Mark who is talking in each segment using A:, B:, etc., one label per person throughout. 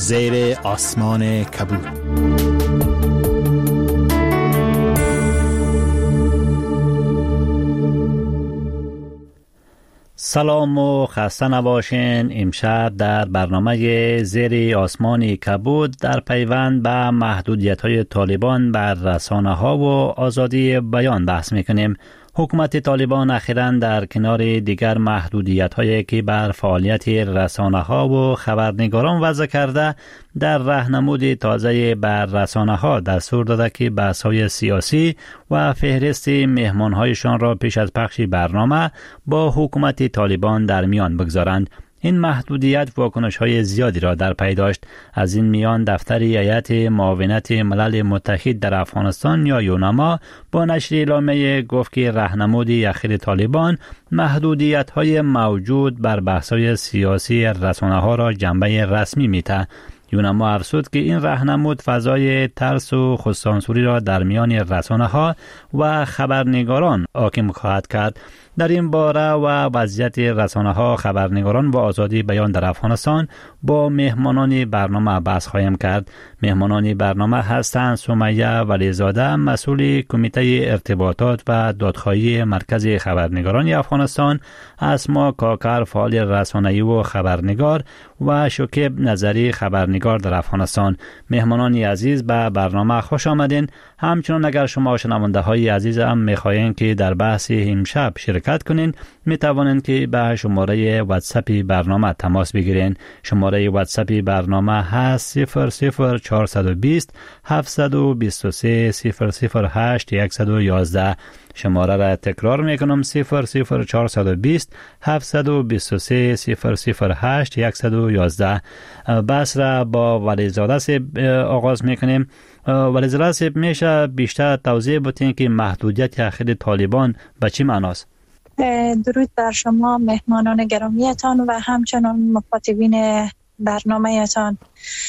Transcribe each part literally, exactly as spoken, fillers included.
A: زیر آسمان کبود. سلام و خسته نباشین. امشب در برنامه زیر آسمان کبود در پیوند به محدودیت‌های طالبان بر رسانه‌ها و آزادی بیان بحث می‌کنیم. حکومت طالبان اخیراً در کنار دیگر محدودیت‌هایی که بر فعالیت رسانه‌ها و خبرنگاران وضع کرده، در راهنمود تازه بر رسانه‌ها دستور داده که بحث‌های سیاسی و فهرست مهمان‌هایشان را پیش از پخش برنامه با حکومت طالبان در میان بگذارند. این محدودیت واکنش‌های زیادی را در پی داشت. از این میان دفتر هیئت معاونت ملل متحد در افغانستان یا یونما با نشر اعلامیه گفت که راهنمود اخیر طالبان محدودیت‌های موجود بر بحث‌های سیاسی رسانه‌ها را جنبه رسمی می‌دهد. یونما افزود که این راهنمود فضای ترس و خودسانسوری را در میان رسانه‌ها و خبرنگاران حاکم خواهد کرد. در این باره و وضعیت رسانه‌ها، خبرنگاران و آزادی بیان در افغانستان با مهمانان برنامه بحث خواهیم کرد. مهمانان برنامه هستند سمیه ولیزاده، مسئول کمیته ارتباطات و دادخواهی مرکز خبرنگاران افغانستان، اسما کاکر، فعال رسانه‌ای و خبرنگار، و شکیب نظری، خبرنگار در افغانستان. مهمانان عزیز به برنامه خوش آمدین. همچنان اگر شما شنونده های عزیز هم میخواین که در بحث امشب شرکت کنین، می توانین که به شماره واتساپ برنامه تماس بگیرین. شماره واتساپ برنامه هست صفر صفر چهارصد و بیست هفتصد و بیست و سه صفر صفر هشت صد و یازده. شماره را تکرار میکنم: صفر صفر چهارصد و بیست هفتصد و بیست و سه صفر صفر هشت صد و یازده. بحث را با ولیزاده صاحب آغاز میکنیم. ولیزاده صاحب، میشه بیشتر توضیح بدین که محدودیت اخیر طالبان به چی معناست؟
B: درود بر شما مهمانان گرامیتان و همچنان مخاطبین برنامه‌تان.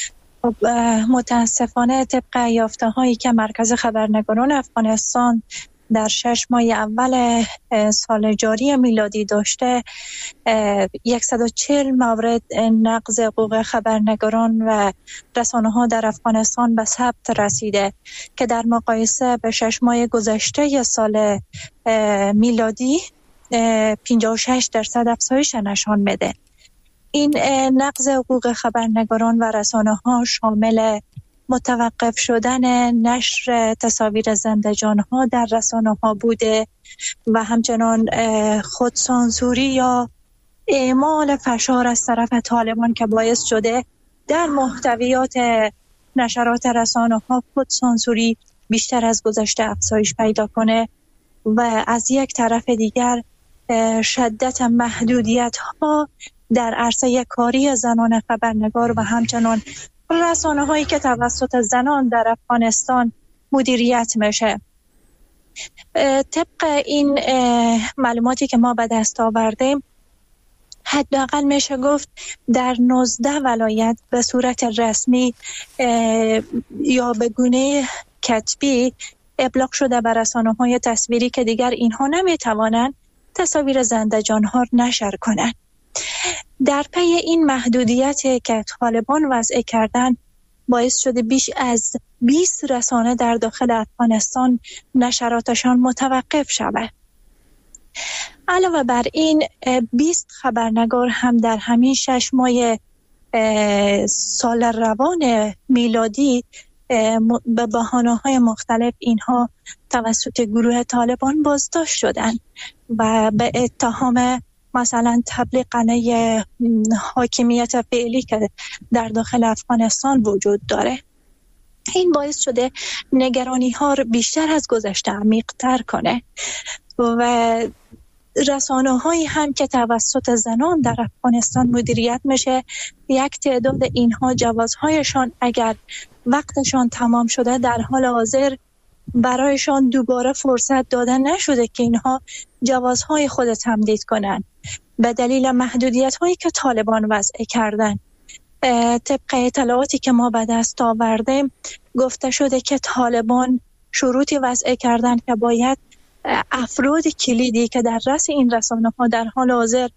B: متاسفانه طبق یافته هایی که مرکز خبرنگاران افغانستان در شش ماه اول سال جاری میلادی داشته، صد و چهل مورد نقض حقوق خبرنگاران و رسانه ها در افغانستان به ثبت رسیده که در مقایسه به شش ماه گذشته سال میلادی پنجاه و شش درصد افزایش نشان میده. این نقض حقوق خبرنگاران و رسانه ها شامل متوقف شدن نشر تصاویر زنده جان ها در رسانه ها بوده و همچنان خودسانسوری یا اعمال فشار از طرف طالبان که باعث شده در محتویات نشرات رسانه ها خودسانسوری بیشتر از گذشته افزایش پیدا کنه و از یک طرف دیگر شدت محدودیت ها در عرصه کاری زنان خبرنگار و همچنان رسانه هایی که توسط زنان در افغانستان مدیریت میشه. طبق این معلوماتی که ما به دست آوردیم، حداقل میشه گفت در نوزده ولایت به صورت رسمی یا به گونه کتبی ابلاغ شده بر رسانه های تصویری که دیگر اینها نمیتوانند تصاویر زنده جان ها نشر کنند. در پی این محدودیت که طالبان وضع کردن باعث شده بیش از بیست رسانه در داخل افغانستان نشراتشان متوقف شود. علاوه بر این بیست خبرنگار هم در همین شش ماه سال روان میلادی به بهانه‌های مختلف اینها توسط گروه طالبان بازداشت شدند و به اتهام مثلا تبلیغ علیه حاکمیت فعلی که در داخل افغانستان وجود داره. این باعث شده نگرانی ها رو بیشتر از گذشته عمیق‌تر کنه و رسانه هایی هم که توسط زنان در افغانستان مدیریت میشه، یک تعداد اینها جوازهایشان اگر وقتشان تمام شده در حال حاضر برایشان دوباره فرصت داده نشده که اینها جوازهای خود تمدید کنند به دلیل محدودیت هایی که طالبان وضع کردن. طبق اطلاعاتی که ما به دست آوردیم گفته شده که طالبان شروطی وضع کردن که باید افراد کلیدی که در رأس این رسانه ها در حال حاضر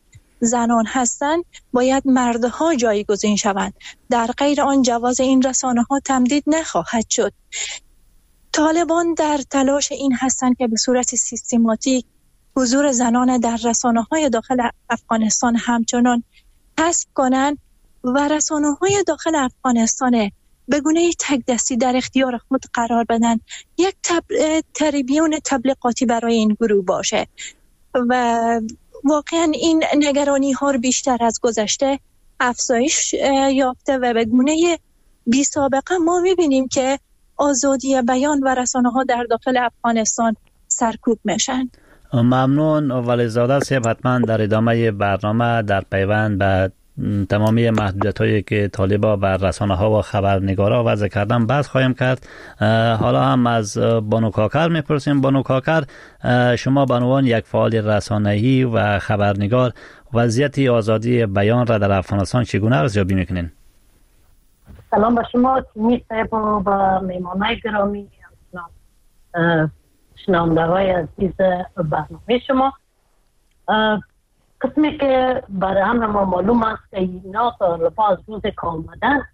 B: زنان هستند باید مردها جایگزین شوند. در غیر آن جواز این رسانه ها تمدید نخواهد شد. طالبان در تلاش این هستند که به صورت سیستماتیک حضور زنان در رسانه های داخل افغانستان همچنان حذف کنند و رسانه های داخل افغانستان به گونه تک دستی در اختیار خود قرار بدن، یک تب... تریبیون تبلیغاتی برای این گروه باشه و واقعا این نگرانی ها رو بیشتر از گذشته افزایش یافته و به گونه بی سابقه ما میبینیم که آزادی بیان و رسانه ها در داخل افغانستان سرکوب میشن.
A: ممنون ولیزاده صاحب. حتما در ادامه برنامه در پیوند به تمامی محدودیت هایی که طالبا و رسانه ها و خبرنگارا وضع کردن بحث خواهیم کرد. حالا هم از بانو کاکر میپرسیم. بانو کاکر، شما به عنوان یک فعال رسانه‌ای و خبرنگار وضعیت آزادی بیان را در افغانستان چگونه ارزیابی میکنین؟
C: سلام به شما تیمی صاحب و به میمانای گرامی، شنونده های عزیز برنامه شما. قسمی که برای همه ما معلوم است که اینا طالبا از روز که آمدن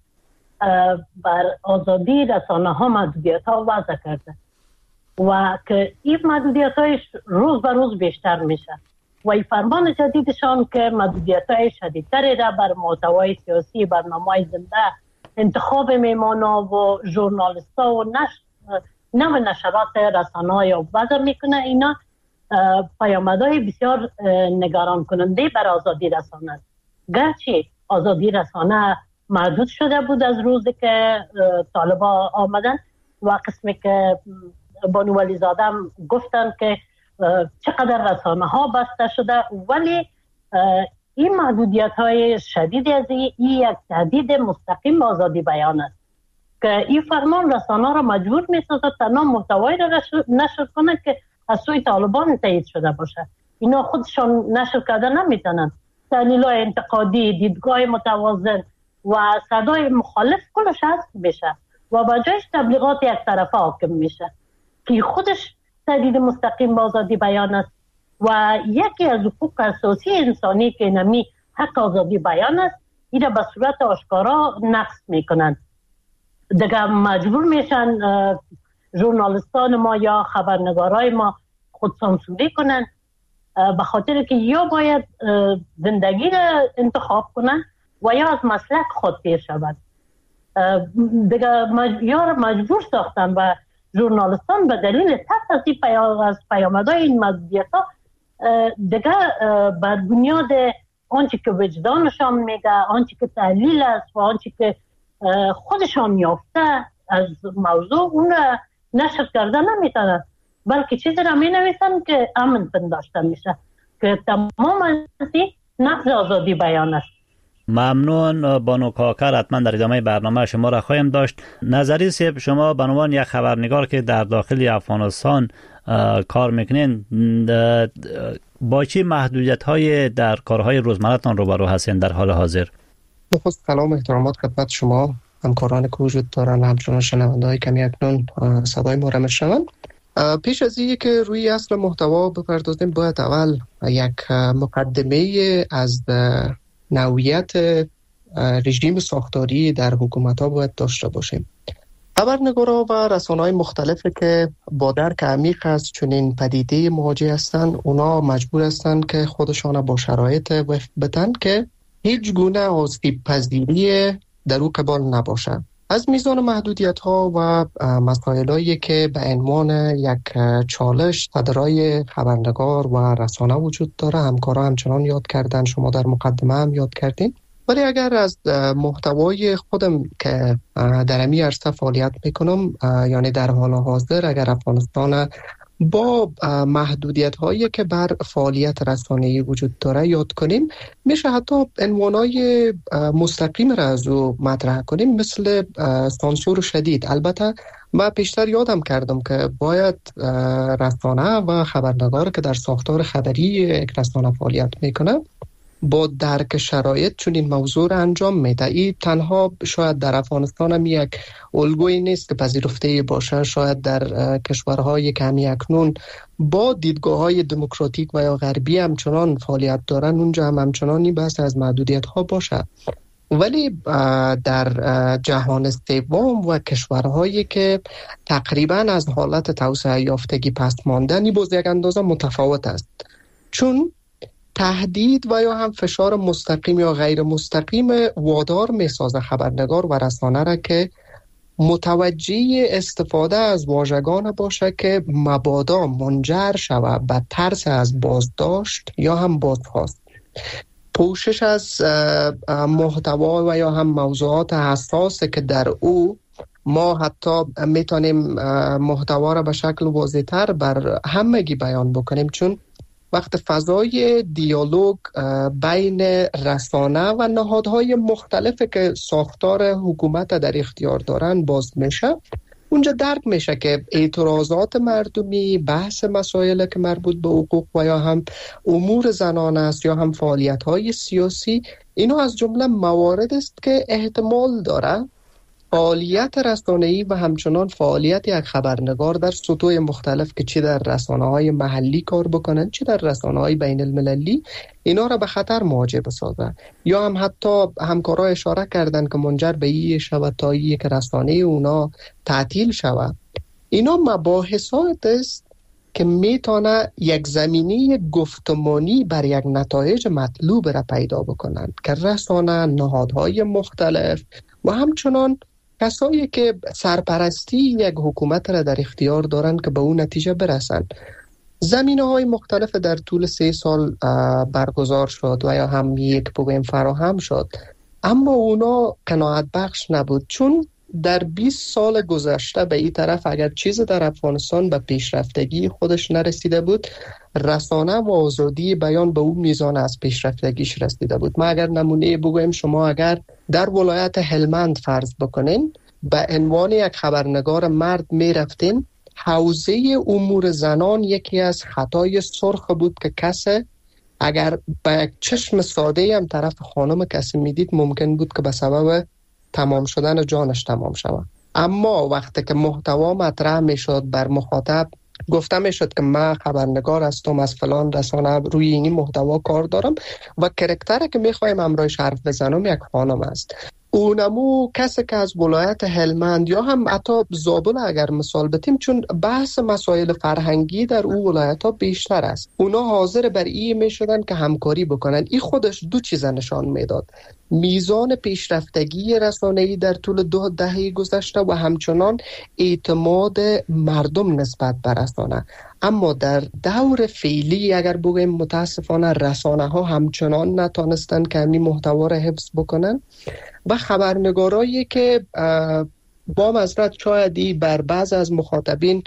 C: بر آزادی رسانه ها محدودیت ها وضع کرده و که این محدودیت هایش روز به روز بیشتر میشه و این فرمان جدیدشان که محدودیت های شدیدتری را بر محتوای سیاسی، برنامه زنده، انتخاب میمانا و ژورنالیستا و نشر نو نشرات رسانه های وضع میکنه. اینا پیامدهای بسیار نگران کننده بر آزادی رسانه است. گرچه آزادی رسانه محدود شده بود از روزی که طالبا آمدن و قسمی که بانو ولیزاده گفتن که چقدر رسانه ها بسته شده، ولی این محدودیت های شدید از این یک تهدید مستقیم به آزادی بیان است که این فرمان رسانه را مجبور می سازد تنها محتوایی را نشر کنند که از سوی طالبان تایید شده باشه. اینا خودشان نشر کرده نمیتونن. تحلیل‌های انتقادی، دیدگاه متوازن و صدای مخالف کلش حذف بشه و با جایش تبلیغات یک طرفه حاکم میشه که خودش تهدید مستقیم به آزادی بیان است و یکی از حقوق اساسی انسانی که نمی حق آزادی بیان است، این به صورت آشکارا نقض میکنن. دیگه مجبور میشن ژورنالیستان ما یا خبرنگارای ما خود سانسوری کنن به خاطر که یا باید زندگی را انتخاب کنن و یا از مسلک خود پیر شود. دیگه مج... یا مجبور ساختن و ژورنالیستان به دلیل ترس از این پیام... از پیامدهای این محدودیت ها دیگه بر بنیاد آنچه که وجدانشان میگه، آنچه که تحلیل است و آنچه که خودشان یافته از موضوع اون نشر کرده نمیتونن، بلکه چیزی را می نویسن که امن پنداشته میشه که تمام از این نقض آزادی بیان است.
A: ممنون بانو کاکر. حتما در ادامه برنامه شما را خواهیم داشت. نظری صاحب، شما به عنوان یک خبرنگار که در داخل افغانستان کار میکنین، با چه محدودیت های در کارهای روزمره‌تان روبرو هستین در حال حاضر؟
D: نخست سلام احترامات خدمت شما، همکاران که وجود دارن، همچنان شنونده‌های کمی اکنون صدای ما را میشنوند. پیش از اینکه که روی اصل محتوا بپردازیم باید اول یک مقدمه از نوعیت رژیم ساختاری در حکومت‌ها باید داشته باشیم. خبرنگارا و رسانه‌های مختلفی که با درک عمیق از چنین پدیده مواجه هستند، اونا مجبور هستند که خودشان با شرایط وفق بدن که هیچ گونه آسیب پذیری در او قبال نباشه. از میزان محدودیت ها و مسائل هایی که به عنوان یک چالش صدرای خبرنگار و رسانه وجود داره، همکارا همچنان یاد کردن، شما در مقدمه هم یاد کردین. ولی اگر از محتوای خودم که در امی عرصه فعالیت میکنم، یعنی در حال حاضر اگر افغانستان با محدودیت هایی که بر فعالیت رسانه‌ای وجود داره یاد کنیم، میشه حتی عنوانای مستقیم را از او مطرح کنیم، مثل سانسور شدید. البته من پیشتر یادم کردم که باید رسانه و خبرنگار که در ساختار خبری یک رسانه فعالیت میکنه با درک شرایط چون این موضوع را انجام میده. این تنها شاید در افغانستان هم یک الگویی نیست که پذیرفته باشه، شاید در کشورهای که همی اکنون با دیدگاه های دموکراتیک و یا غربی همچنان فعالیت دارن اونجا هم همچنان این بحث از محدودیت ها باشه. ولی در جهان سوم و کشورهایی که تقریبا از حالت توسعه یافتگی پست ماندن این باز یک اندازه متفاوت است، چون تهدید و یا هم فشار مستقیم یا غیر مستقیم وادار میسازه خبرنگار و رسانه را که متوجه استفاده از واژگان باشه که مبادا منجر شود به ترس از بازداشت یا هم بازخواست. پوشش از محتوا و یا هم موضوعات حساسه که در او ما حتی میتونیم محتوا را به شکل واضح‌تر بر همگی بیان بکنیم، چون وقت فضای دیالوگ بین رسانه و نهادهای مختلفی که ساختار حکومت در اختیار دارن باز میشه، اونجا درک میشه که اعتراضات مردمی، بحث مسائل که مربوط به حقوق و یا هم امور زنان است یا هم فعالیت‌های سیاسی، اینا از جمله موارد است که احتمال داره فعالیت رسانه‌ای و همچنان فعالیت یک خبرنگار در سطوح مختلف که چی در رسانه‌های محلی کار بکنن چی در رسانه‌های بین المللی اینا را به خطر مواجه بسازه، یا هم حتی همکارا اشاره کردن که منجر به این شود تا یک رسانه اونا تعطیل شود. اینا مباحثات است که میتونه یک زمینه گفتمانی بر یک نتایج مطلوب را پیدا بکنن که رسانه، نهادهای مختلف و همچنان کسایی که سرپرستی یک حکومت را در اختیار دارند که به اون نتیجه برسن. زمینه‌های مختلف در طول سه سال برگزار شد و یا هم یک بگویم فراهم شد، اما اونا قناعت بخش نبود، چون در بیست سال گذشته به این طرف اگر چیز در افغانستان به پیشرفتگی خودش نرسیده بود، رسانه و آزادی بیان به اون میزان از پیشرفتگیش رسیده بود. ما اگر نمونه بگویم، شما اگر در ولایت هلمند فرض بکنین به عنوان یک خبرنگار مرد می رفتین، حوزه امور زنان یکی از خطای سرخ بود که کسی اگر به یک چشم ساده هم طرف خانم کسی میدید ممکن بود که به سبب تمام شدن جانش تمام شود. اما وقتی که محتوا مطرح میشد بر مخاطب گفته میشد که من خبرنگار هستم از فلان رسانه روی این محتوا کار دارم و کرکتری که میخوایم امرایش حرف بزنم یک خانم است، اونمو کسی که از ولایت هلمند یا هم حتی زابل اگر مثال بتیم، چون بحث مسائل فرهنگی در اون ولایت ها بیشتر است، اونا حاضر بر این می شدن که همکاری بکنن. این خودش دو چیز نشان میداد: میزان پیشرفتگی رسانه‌ای در طول دو دهه گذشته و همچنان اعتماد مردم نسبت به رسانه. اما در دور فعلی اگر بگویم متاسفانه رسانه ها همچنان نتانستن که همین محتوا را حفظ بکنن و خبرنگارایی که با معذرت شایدی بر بعض از مخاطبین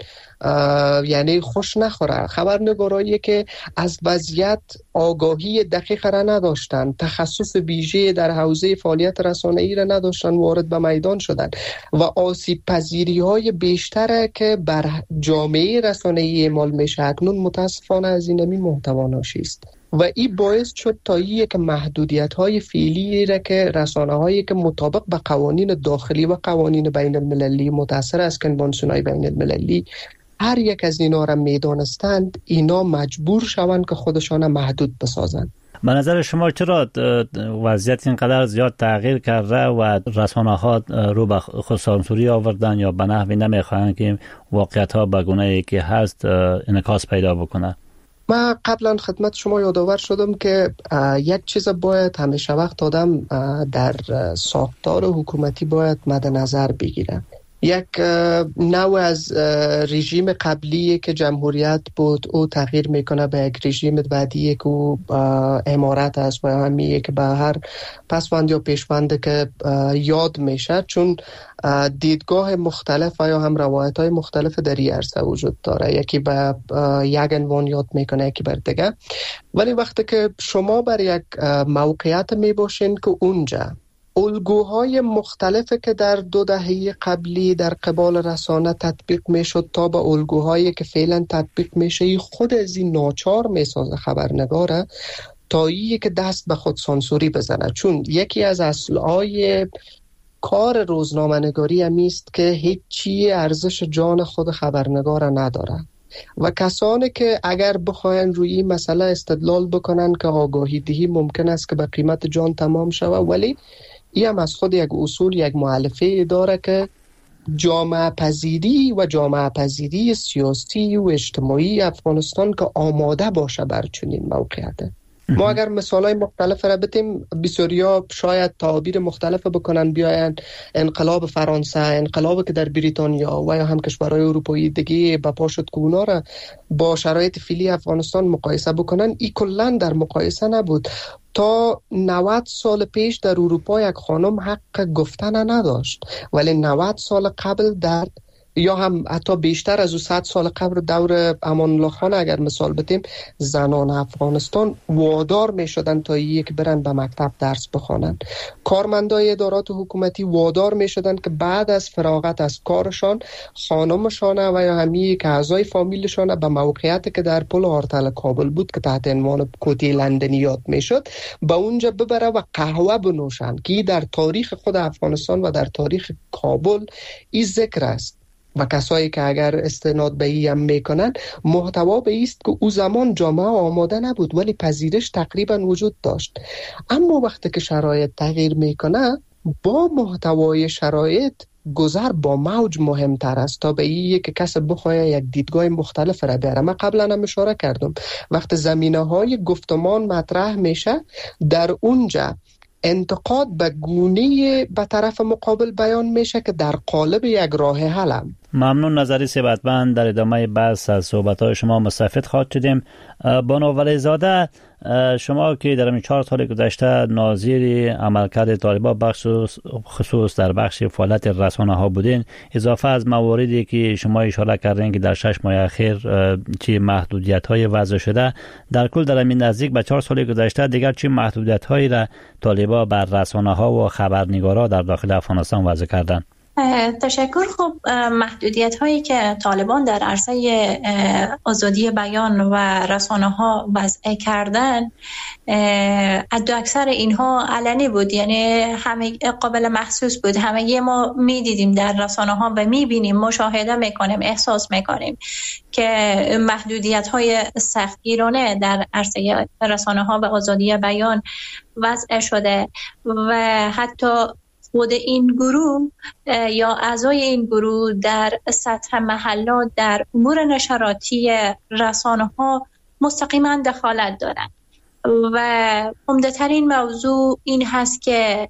D: یعنی خوش نخوره، خبرنگارایی که از وضعیت آگاهی دقیق را نداشتن، تخصص ویژه در حوزه فعالیت رسانه‌ای را نداشتن، وارد به میدان شدن و آسیب پذیری های بیشتر که بر جامعه رسانه‌ای اعمال میشه اکنون متاسفانه از این می محتوا ناشی است. و این باعث شد تا یک محدودیت های فعلی را که رسانه هایی که مطابق به قوانین داخلی و قوانین بین المللی متأثر از کنوانسیون های بین المللی هر یک از اینا را میدانستند، اینا مجبور شوند که خودشان محدود بسازند.
A: به نظر شما چرا وضعیت اینقدر زیاد تغییر کرده و رسانه ها رو به خودسانسوری آوردن یا به نحوی نمیخواهند که واقعیت ها به گونه‌ای که هست انعکاس پیدا بکنه؟
D: من قبلا خدمت شما یادآور شدم که یک چیز باید همیشه وقت آدم در ساختار حکومتی باید مد نظر بگیره. یک نوع از رژیم قبلی که جمهوریت بود او تغییر میکنه به یک رژیم بعدی که او امارت است و همیه که به هر پسوند یا پیشوند که یاد میشه، چون دیدگاه مختلف یا هم روایت های مختلف در این عرصه وجود داره، یکی به یک عنوان یاد میکنه یکی بر دیگه. ولی وقتی که شما بر یک موقعیت میباشین که اونجا الگوهای مختلفی که در دو دهه قبلی در قبال رسانه تطبیق میشد تا به الگوهایی که فعلا تطبیق میشه خود از این ناچار میسازه خبرنگاره تایی که دست به خود سانسوری بزنه، چون یکی از اصلهای کار روزنامه‌نگاری همیست که هیچ چی ارزش جان خود خبرنگار نداره و کسانی که اگر بخواین روی این مسئله استدلال بکنن که آگاهی دهی ممکن است که به قیمت جان تمام شود، ولی این هم از خود یک اصول، یک مؤلفه داره که جامعه پذیری و جامعه پذیری سیاسی و اجتماعی افغانستان که آماده باشه بر چنین موقعیته. ما اگر مثالای مختلف را بتیم، بسیاریا شاید تعابیر مختلف بکنن، بیاین انقلاب فرانسه، انقلابی که در بریتانیا و یا هم کشورهای اروپایی دیگه به پا شد که اونا را با شرایط فعلی افغانستان مقایسه بکنن، ای کلن در مقایسه نبود. تا نود سال پیش در اروپا یک خانم حق گفتن نداشت، ولی نود سال قبل در یا هم حتی بیشتر از او صد سال قبل دور امان الله خان اگر مثال بتیم، زنان افغانستان وادار می شدن تا یک برن به مکتب درس بخوانن. کارمندای ادارات حکومتی وادار می شدن که بعد از فراغت از کارشان خانمشان و یا همی که اعضای فامیلشان به موقعیتی که در پل آرتل کابل بود که تحت عنوان کوتی لندنیات می شد به اونجا ببره و قهوه بنوشن، که در تاریخ خود افغانستان و در تاریخ کابل این ذکر است. و کسایی که اگر استناد به این هم میکنن، محتوا به ایست که او زمان جامعه آماده نبود ولی پذیرش تقریبا وجود داشت. اما وقتی که شرایط تغییر میکنه، با محتوای شرایط گذر با موج مهمتر است تا به این که کس بخواه یک دیدگاه مختلف را بیاره. من قبلا هم اشاره کردم وقتی زمینه های گفتمان مطرح میشه، در اونجا انتقاد به گونه به طرف مقابل بیان میشه که در قالب یک راه حل.
A: ممنون. نظری ثبتمند. در ادامه بحث از صحبت‌های شما مستفید خواهد شدیم. بانو ولیزاده، شما که در این چهار سال گذشته ناظر عملکرد طالبان بخش خصوص در بخش فعالیت رسانه ها بودین، اضافه از مواردی که شما اشاره کردین که در شش ماه اخیر چه محدودیت های وضع شده، در کل در این نزدیک به چهار سال گذشته دیگر چه محدودیت هایی را طالبان بر رسانه ها و خبرنگارا در داخل افغانستان وضع کردن؟
B: تشکر. خب محدودیت هایی که طالبان در عرصه آزادی بیان و رسانه ها وضع کردن، حتی اکثر اینها علنی بود، یعنی همه قابل محسوس بود. همه ما می دیدیم در رسانه ها و می بینیم، مشاهده میکنیم، احساس میکنیم که محدودیت های سختگیرانه در عرصه رسانه ها و آزادی بیان وضع شده و حتی خود این گروه یا اعضای این گروه در سطح محلات در امور نشراتی رسانه ها مستقیما دخالت دارند و عمده ترین موضوع این هست که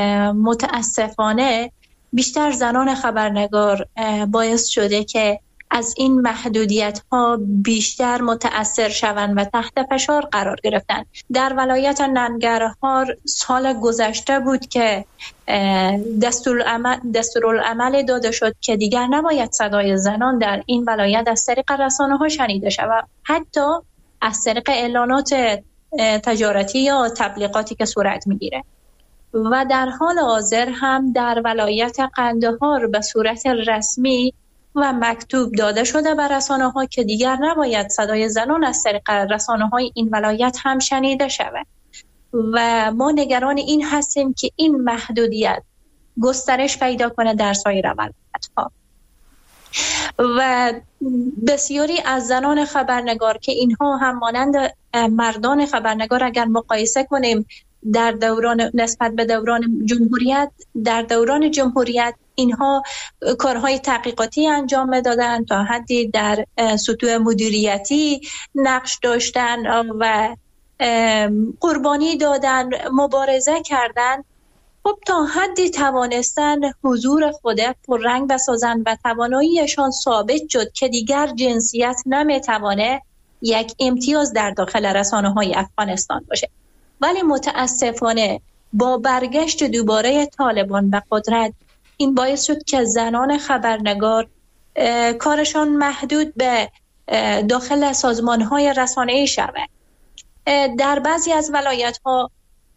B: متاسفانه بیشتر زنان خبرنگار باعث شده که از این محدودیت ها بیشتر متأثر شوند و تحت فشار قرار گرفتند. در ولایت ننگرهار سال گذشته بود که دستورالعمل دستورالعمل داده شد که دیگر نباید صدای زنان در این ولایت از طریق رسانه ها شنیده شود، حتی از طریق اعلانات تجارتی یا تبلیغاتی که صورت میگیره. و در حال حاضر هم در ولایت قندهار به صورت رسمی و مکتوب داده شده به رسانه ها که دیگر نباید صدای زنان از طریق رسانه های این ولایت هم شنیده شود و ما نگران این هستیم که این محدودیت گسترش پیدا کنه در سایر ولایت ها. و بسیاری از زنان خبرنگار که اینها هم مانند مردان خبرنگار اگر مقایسه کنیم در دوران نسبت به دوران جمهوریت، در دوران جمهوریت اینها کارهای تحقیقاتی انجام دادن، تا حدی در سطوح مدیریتی نقش داشتن و قربانی دادن، مبارزه کردن. خب تا حدی توانستن حضور خود پررنگ بسازن و تواناییشان ثابت شد که دیگر جنسیت نمیتوانه یک امتیاز در داخل رسانه های افغانستان باشه. ولی متاسفانه با برگشت دوباره طالبان به قدرت این باعث شد که زنان خبرنگار کارشان محدود به داخل سازمان‌های رسانه‌ای شود. در بعضی از ولایت‌ها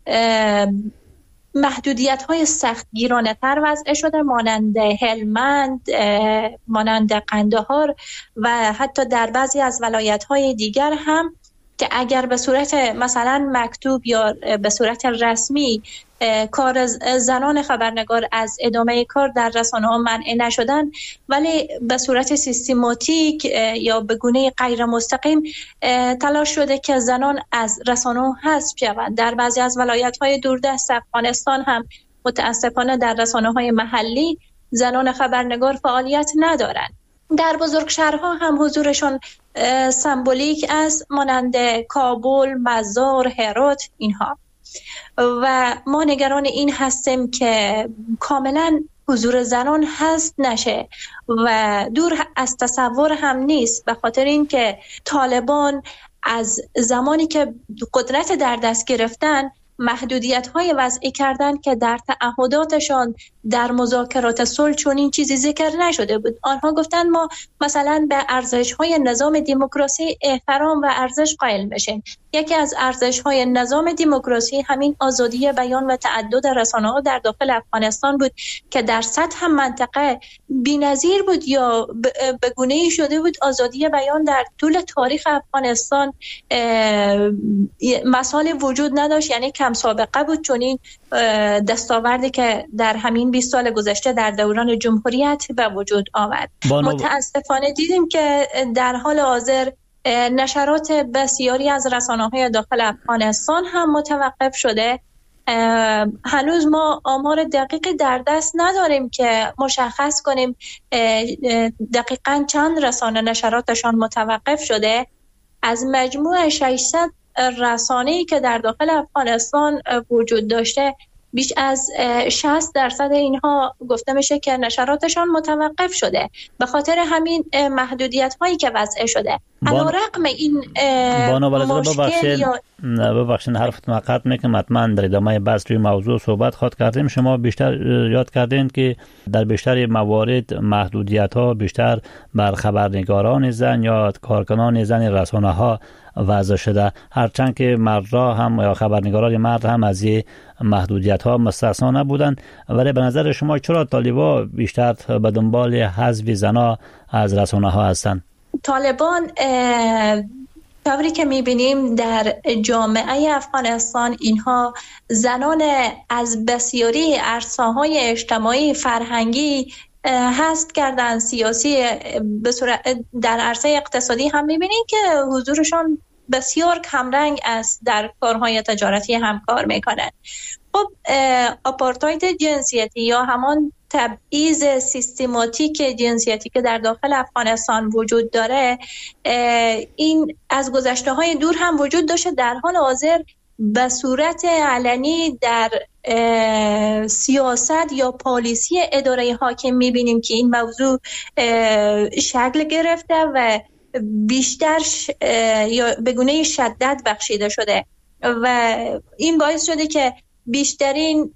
B: محدودیت‌های سختگیرانه‌تر وضع شده، مانند هلمند، مانند قندهار و حتی در بعضی از ولایت‌های دیگر هم که اگر به صورت مثلا مکتوب یا به صورت رسمی کار زنان خبرنگار از ادامه کار در رسانه‌ها منع نشدن، ولی به صورت سیستماتیک یا به گونه غیر مستقیم تلاش شده که زنان از رسانه‌ها حذف شوند. در بعضی از ولایت‌های دوردست افغانستان هم متاسفانه در رسانه‌های محلی زنان خبرنگار فعالیت ندارند. در بزرگ شهرها هم حضورشون سمبولیک است، مانند کابل، مزار، هرات اینها. و ما نگران این هستیم که کاملا حضور زنان حذف نشه و دور از تصور هم نیست، به خاطر اینکه طالبان از زمانی که قدرت در دست گرفتن محدودیت‌های وضعی کردن که در تعهداتشان در مذاکرات صلح چون این چیزی ذکر نشده بود. آنها گفتن ما مثلا به ارزش‌های نظام دموکراسی احترام و ارزش قائل بشیم. یکی از ارزش‌های نظام دموکراسی همین آزادی بیان و تعدد رسانه‌ها در داخل افغانستان بود که در سطح منطقه بی‌نظیر بود یا به گونه‌ای شده بود. آزادی بیان در طول تاریخ افغانستان مثال وجود نداشت، یعنی کم سابقه بود چون این دستاوردی که در همین بیست سال گذشته در دوران جمهوریت به وجود آمد. متاسفانه دیدیم که در حال حاضر نشرات بسیاری از رسانه‌های داخل افغانستان هم متوقف شده. هنوز ما آمار دقیقی در دست نداریم که مشخص کنیم دقیقاً چند رسانه نشراتشان متوقف شده. از مجموع ششصد رسانه‌ای که در داخل افغانستان وجود داشته بیش از شصت درصد اینها گفته میشه که نشراتشان متوقف شده به خاطر همین محدودیت هایی که وضع شده. علیرغم این مشکل یا
A: ببخشید حرفتون قطع میکنم، حتما در ادامه بحث روی موضوع صحبت خواهد کردیم. شما بیشتر یاد کردین که در بیشتر موارد محدودیت ها بیشتر بر خبرنگاران زن یا کارکنان زن رسانه ها وضع شده، هرچند که مردها هم یا خبرنگاران مرد هم از این محدودیت ها مستثنا نبودند. ولی به نظر شما چرا طالبان بیشتر به دنبال حذف زنها از رسانه ها هستند؟
B: طالبان طوری که میبینیم در جامعه افغانستان اینها زنان از بسیاری عرصه‌های اجتماعی فرهنگی حذف کردن، سیاسی به صورت در عرصه اقتصادی هم میبینیم که حضورشان بسیار کمرنگ است، در کارهای تجارتی هم کار میکنن. خب آپارتاید جنسیتی یا همان تبعیض سیستماتیک جنسیتی که در داخل افغانستان وجود داره این از گذشته های دور هم وجود داشته، در حال حاضر به صورت علنی در سیاست یا پالیسی اداره حاکم میبینیم که این موضوع شکل گرفته و بیشتر یا به گونه شدت بخشیده شده و این باعث شده که بیشترین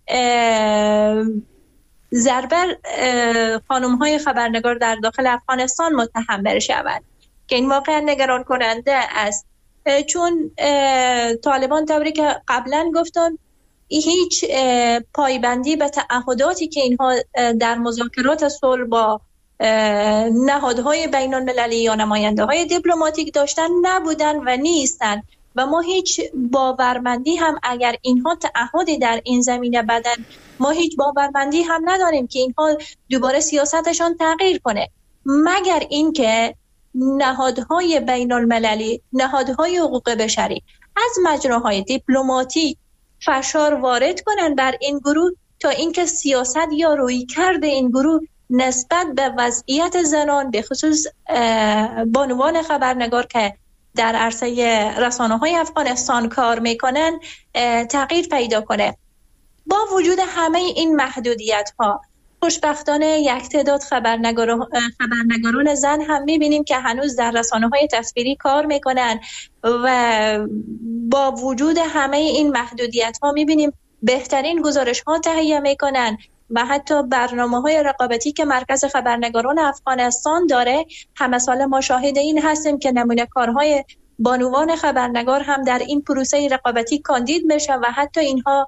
B: ضربه خانم های خبرنگار در داخل افغانستان متحمل شوند که این واقعا نگران کننده است، چون طالبان طوری که قبلا گفتن هیچ پایبندی به تعهداتی که اینها در مذاکرات صلح با نهادهای بین المللی یا نماینده های دیپلماتیک داشتن نبودن و نیستن و ما هیچ باورمندی هم اگر اینها تعهدی در این زمینه بدن ما هیچ باورمندی هم نداریم که اینها دوباره سیاستشان تغییر کنه، مگر اینکه نهادهای بین المللی، نهادهای حقوق بشری از مجراهای دیپلماتیک فشار وارد کنن بر این گروه تا اینکه سیاست یا رویکرد این گروه نسبت به وضعیت زنان به خصوص بانوان خبرنگار که در عرصه رسانه‌های افغانستان کار میکنن تغییر پیدا کنه. با وجود همه این محدودیت‌ها خوشبختانه یک تعداد خبرنگار خبرنگاران زن هم می‌بینیم که هنوز در رسانه‌های تصویری کار میکنن و با وجود همه این محدودیت‌ها می‌بینیم بهترین گزارش‌ها تهیه میکنن و حتی برنامه‌های رقابتی که مرکز خبرنگاران افغانستان داره همه سال ما شاهد این هستیم که نمونه کارهای بانوان خبرنگار هم در این پروسه رقابتی کاندید میشه و حتی اینها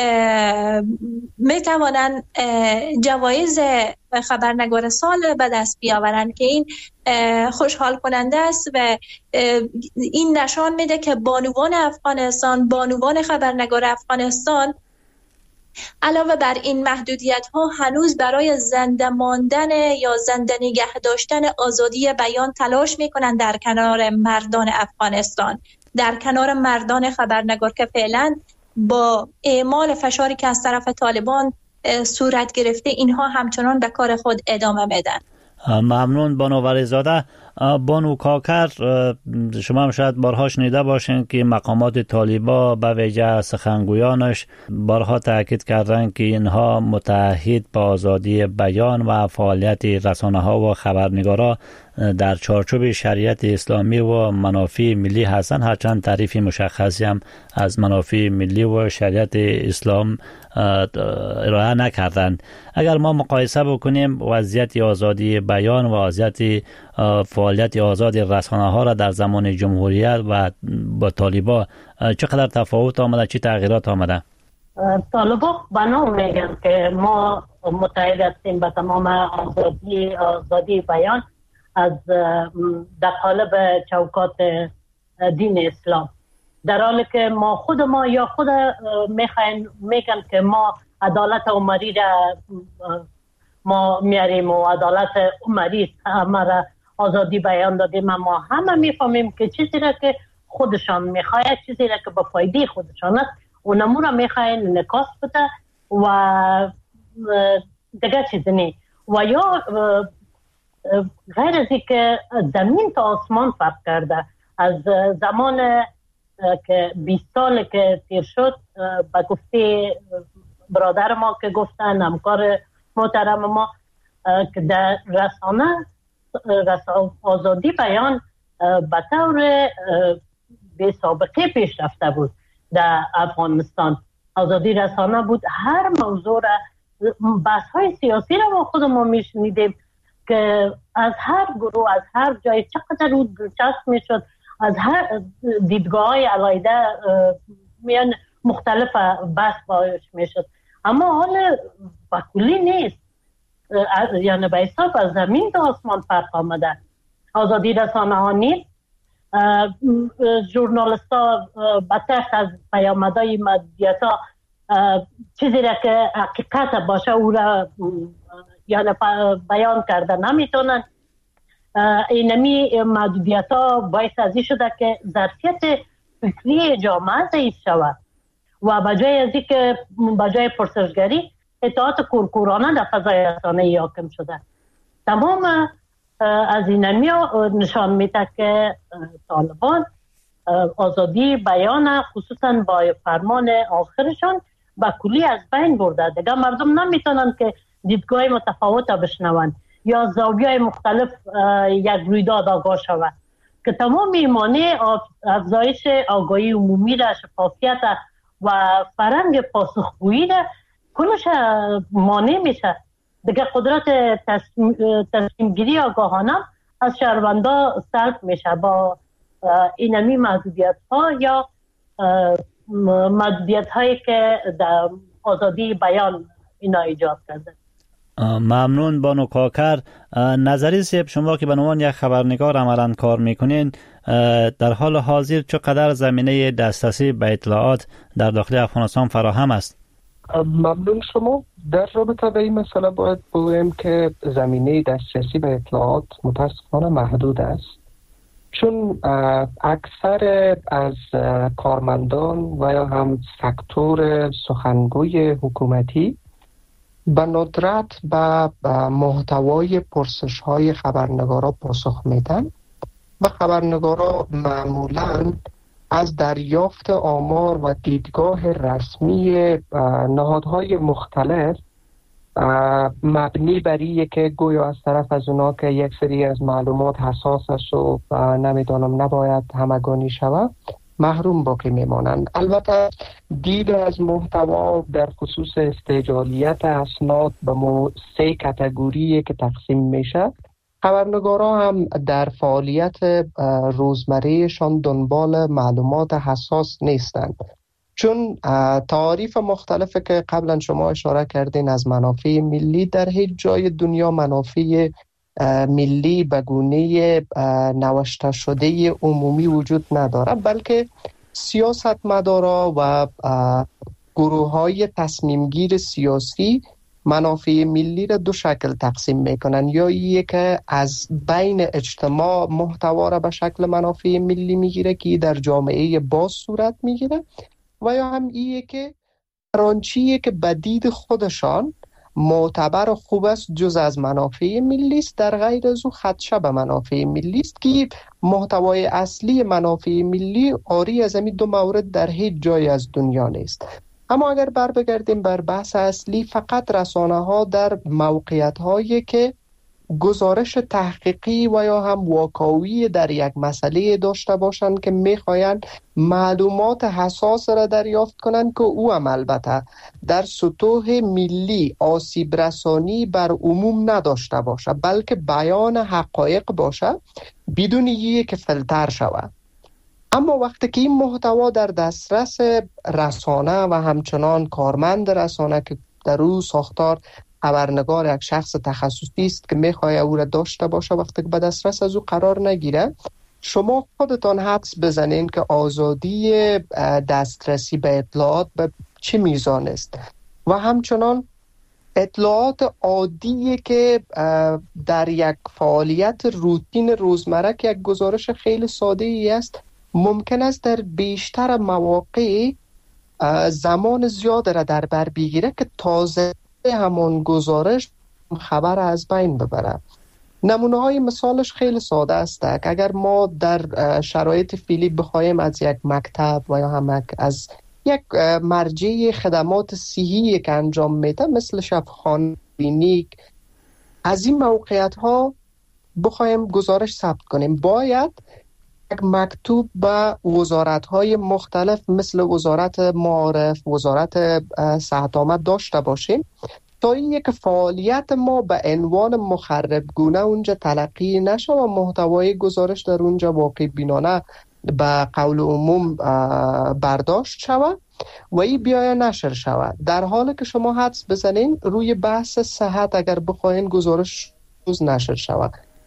B: میتوانند جوایز خبرنگار سال به دست بیاورند که این خوشحال کننده است و این نشان میده که بانوان افغانستان، بانوان خبرنگار افغانستان علاوه بر این محدودیت ها هنوز برای زنده ماندن یا زنده نگه داشتن آزادی بیان تلاش میکنند در کنار مردان افغانستان، در کنار مردان خبرنگار که فعلا با اعمال فشاری که از طرف طالبان صورت گرفته اینها همچنان به کار خود ادامه میدن.
A: ممنون بانو ولیزاده. بانو کاکر، شما هم شاید بارها شنیده باشین که مقامات طالبان به ویژه سخنگویانش بارها تاکید کردن که اینها متعهد به آزادی بیان و فعالیت رسانه‌ها و خبرنگارا در چارچوب شریعت اسلامی و منافع ملی هستند، هرچند تعریف مشخصی هم از منافع ملی و شریعت اسلام ارائه نکردند. اگر ما مقایسه بکنیم وضعیت آزادی بیان و وضعیت فعالیت آزاد رسانه‌ها را در زمان جمهوریت و با طالبان چقدر تفاوت آمده، چه تغییرات آمده؟
C: طالبان بنا میگن که ما متحد هستیم به تمام آزادی آزادی بیان از در قالب چوکات دین اسلام، در حالی که ما خود ما یا خود میخواین میگن که ما عدالت عمری را ما میاریم و عدالت عمری همه را آزادی بیان دادیم، ما همه میفهمیم که چیزی را که خودشان میخواید، چیزی را که به فایده خودشان است اونمو را میخواین نکاس بده و دیگه چیزی نی. و یا غیر از که زمین تا آسمان فرق کرده از زمان که بیست سال که تیر شد به گفته برادر ما که گفتن، همکار محترم ما، که در رسانه رسانه آزادی بیان به طور بی سابقه پیش رفته بود در افغانستان. آزادی رسانه بود، هر موضوع را، بحث های سیاسی را ما خودمون میشنیدیم که از هر گروه، از هر جای چقدر رو دلچسب میشد، از هر دیدگاه های علایده میان مختلف بحث باش میشد. اما حال بکلی نیست، یعنی به حساب از زمین تا آسمان فرق آمده. آزادی رسانه ها نیست، ژورنالیست ها بطرس از پیامدهای مدیت ها چیزی را که حقیقت باشه او را یعنی بیان کرده نمیتونن. اینمی محدودیت ها باعث ازی شده که ظرفیت فکری جامعه ضعیف شود و بجای ازی که بجای پرسشگری اطاعت کورکورانه در فضای رسانه‌ای حاکم شده. تمام از اینمی ها نشان میده که طالبان آزادی بیان خصوصا با فرمان آخرشان با کلی از بین برده. دیگه مردم نمیتونن که دیدگاه متفاوت بشنون یا زاویه مختلف یک رویداد آگاه شود که تمام ایمانه افزایش آگاهی عمومی را، شفافیت و فرهنگ پاسخگویی را کلش مانع میشه. دیگه قدرت تصمیم گیری آگاهانه از شهروندا سلب میشه با اینمی محدودیت ها یا محدودیت هایی که در آزادی بیان اینا ایجاد کرده.
A: ممنون بانو کاکر. نظری سیب، شما که به عنوان یک خبرنگار عملاً کار میکنین، در حال حاضر چقدر زمینه دسترسی به اطلاعات در داخل افغانستان فراهم است؟
D: ممنون شما. در رابطه به این مسئله باید بگویم که زمینه دسترسی به اطلاعات متاسفانه محدود است، چون اکثر از کارمندان و یا هم سکتور سخنگوی حکومتی به ندرت به محتوای پرسش های خبرنگارا پاسخ میدن و خبرنگارا معمولاً از دریافت آمار و دیدگاه رسمی نهادهای مختلف مبنی بر اینه که گویا از طرف از اونا که یک سری از معلومات حساس است و نمیدانم نباید همگانی شود محروم باقی میمانند. البته دید از محتوا در خصوص استعجالیت اسناد به مو سه کاتگوریه که تقسیم میشه. خبرنگارا هم در فعالیت روزمرهشان دنبال معلومات حساس نیستند، چون تعاریف مختلفی که قبلا شما اشاره کردین از منافع ملی، در هیچ جای دنیا منافع ملی به گونه نوشته شده عمومی وجود نداره، بلکه سیاستمدارا و گروه های تصمیم گیر سیاسی منافع ملی را دو شکل تقسیم میکنن، یا یک که از بین اجتماع محتوا را به شکل منافع ملی میگیره که در جامعه باز صورت میگیره، و یا هم یک که رانچیه که به دید خودشان معتبر و خوب است جز از منافع ملی است، در غیر از او خدشه به منافع ملی است که محتوای اصلی منافع ملی آری از همین دو مورد در هیچ جای از دنیا نیست. اما اگر بر بگردیم بر بحث اصلی، فقط رسانه ها در موقعیت هایی که گزارش تحقیقی و یا هم واقعی در یک مسئله داشته باشند که میخواین معلومات حساس را دریافت کنند که او هم البته در سطوح ملی آسیب رسانی بر عموم نداشته باشه، بلکه بیان حقایق باشه بدون یک فیلتر شود. اما وقتی که این محتوا در دسترس رسانه و همچنان کارمند رسانه که در او ساختار خبرنگار یک شخص تخصصی است که میخواد او را داشته باشه، وقتی که به دسترس از او قرار نگیره، شما خودتان حدس بزنین که آزادی دسترسی به اطلاعات به چه میزان است. و همچنان اطلاعات عادیه که در یک فعالیت روتین روزمره که یک گزارش خیلی ساده ای است، ممکن است در بیشتر مواقع زمان زیاد را در بر بگیره که تازه همون گزارش خبر از بین ببره. نمونه های مثالش خیلی ساده است. اگر ما در شرایط فعلی بخوایم از یک مکتب و یا هم از یک مرجع خدمات صحی که انجام میده مثل شفاخانه، کلینیک، از این موقعیت ها بخوایم گزارش ثبت کنیم، باید یک مکتوب به وزارت های مختلف مثل وزارت معارف، وزارت صحت آمد داشته باشیم تا این یک فعالیت ما به عنوان مخرب گونه اونجا تلقی نشه و محتوای گزارش در اونجا واقع بینانه به قول عموم برداشت شود و این بیای نشر شود. در حالی که شما حدس بزنین روی بحث صحت اگر بخواین گزارش روز نشر شود،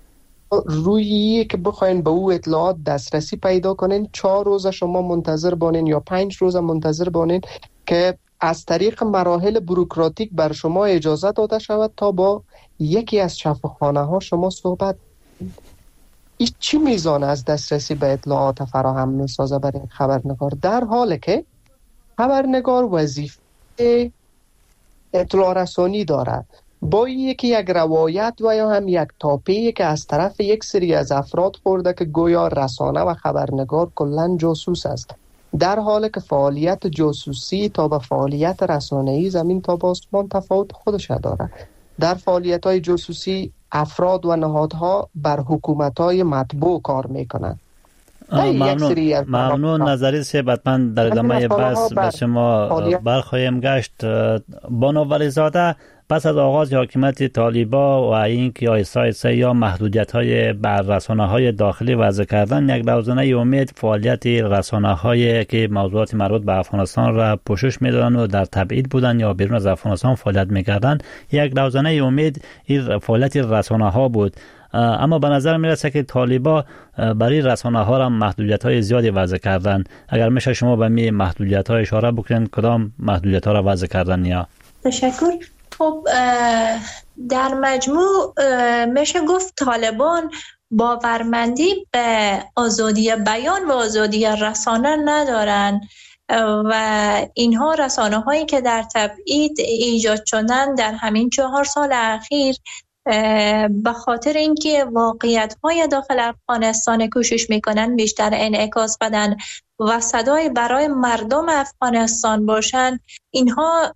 D: روی که بخواین به او اطلاعات دسترسی پیدا کنین، چهار روز شما منتظر بانین یا پنج روز منتظر بانین که از طریق مراحل بوروکراتیک بر شما اجازه داده شود تا با یکی از شفاخانه ها شما صحبت. این چی میزان از دسترسی به اطلاعات فراهم میسازه برای خبرنگار، در حالی که خبرنگار وظیفه اطلاع رسانی دارد. با یکی یک روایت و یا هم یک تاپی که از طرف یک سری از افراد خورده که گویا رسانه و خبرنگار کلن جاسوس است، در حالی که فعالیت جاسوسی تا به فعالیت رسانه‌ای زمین تا به آسمان تفاوت خودش داره. در فعالیت‌های جاسوسی افراد و نهادها بر حکومت‌های مطبوع کار میکنند.
A: ممنون, ممنون نظری سه حتما در ادامه بحث به شما برخواهیم گشت. بانو ولیزاده، پس از آغاز حاکمیت طالبا و اینکه آیسا یا محدودیت‌های بر رسانه‌های داخلی وضع کردن، یک لحظه امید فعالیت رسانه‌هایی که موضوعات مربوط به افغانستان را پوشش می‌دادند و در تبعید بودند یا بیرون از افغانستان فعالیت می‌کردند، یک لحظه امید این فعالیت رسانه‌ها بود. اما به نظر میرسه که طالبا برای رسانه‌ها را محدودیت‌های زیادی وضع کردن. اگر میشه شما به می محدودیت‌ها اشاره بکنید، کدام محدودیت‌ها را وضع کردن؟ یا
B: تشکر. خب در مجموع میشه گفت طالبان باورمندی به آزادی بیان و آزادی رسانه ندارن و اینها رسانه هایی که در تبعید ایجاد شدن در همین چهار سال اخیر به خاطر اینکه واقعیت های داخل افغانستان کوشش میکنن بیشتر انعکاس بدن و صدای برای مردم افغانستان باشن، اینها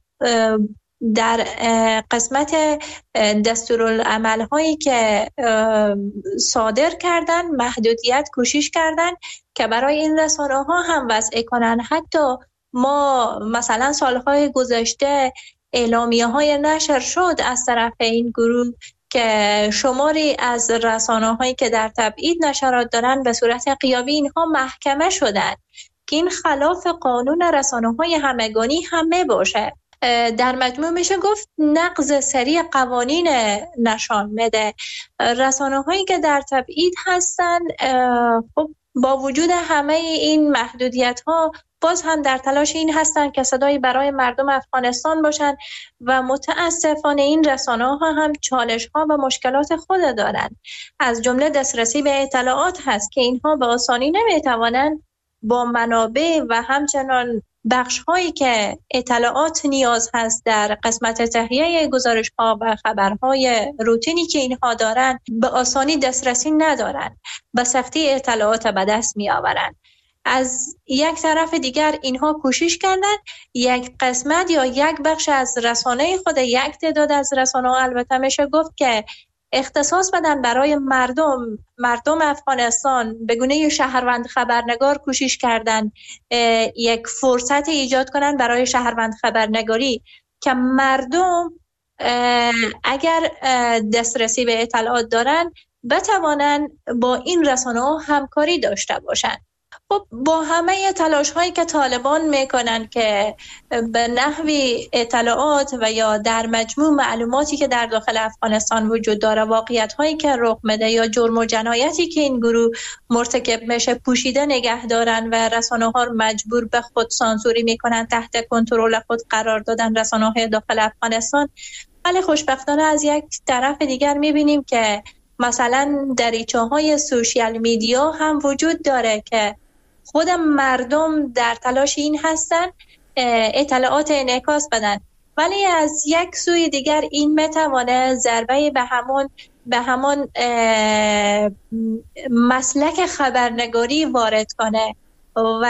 B: در قسمت دستورالعمل هایی که صادر کردن محدودیت کوشش کردن که برای این رسانه ها هم وضع کنن. حتی ما مثلا سالهای گذشته اعلامیه های نشر شد از طرف این گروه که شماری از رسانه هایی که در تبعید نشرات دارن به صورت غیابی اینها محکمه شدن که این خلاف قانون رسانه های همگانی هم می باشه. در مجموع میشه گفت نقض سریع قوانین نشان میده. رسانه هایی که در تبعید هستن خب با وجود همه این محدودیت ها باز هم در تلاش این هستن که صدایی برای مردم افغانستان باشن و متاسفانه این رسانه ها هم چالش ها و مشکلات خود دارن. از جمله دسترسی به اطلاعات هست که اینها به آسانی نمیتوانند با منابع و همچنان بخش هایی که اطلاعات نیاز هست در قسمت تهیه گزارش ها و خبرهای روتینی که اینها دارن به آسانی دسترسی ندارن، به سختی اطلاعات به دست می آورن. از یک طرف دیگر اینها کوشش کردن یک قسمت یا یک بخش از رسانه خود، یک تعداد از رسانه ها البته میشه گفت که اختصاص بدن برای مردم مردم افغانستان به گونه شهروند خبرنگار کوشش کردن یک فرصت ایجاد کنن برای شهروند خبرنگاری که مردم اگر دسترسی به اطلاعات دارن بتوانن با این رسانه ها همکاری داشته باشن. خب با همه تلاش هایی که طالبان میکنن که به نحوی اطلاعات و یا در مجموع معلوماتی که در داخل افغانستان وجود داره، واقعیت هایی که رخ میده یا جرم و جنایتی که این گروه مرتکب میشه پوشیده نگه دارن و رسانه ها رو مجبور به خود سانسوری میکنن، تحت کنترل خود قرار دادن رسانه های داخل افغانستان. ولی خوشبختانه از یک طرف دیگر میبینیم که مثلا دریچه های سوشیال میدیا هم وجود داره که خود مردم در تلاش این هستن اطلاعات انعکاس بدن، ولی از یک سوی دیگر این میتوانه ضربه به همون به همون مسلک خبرنگاری وارد کنه و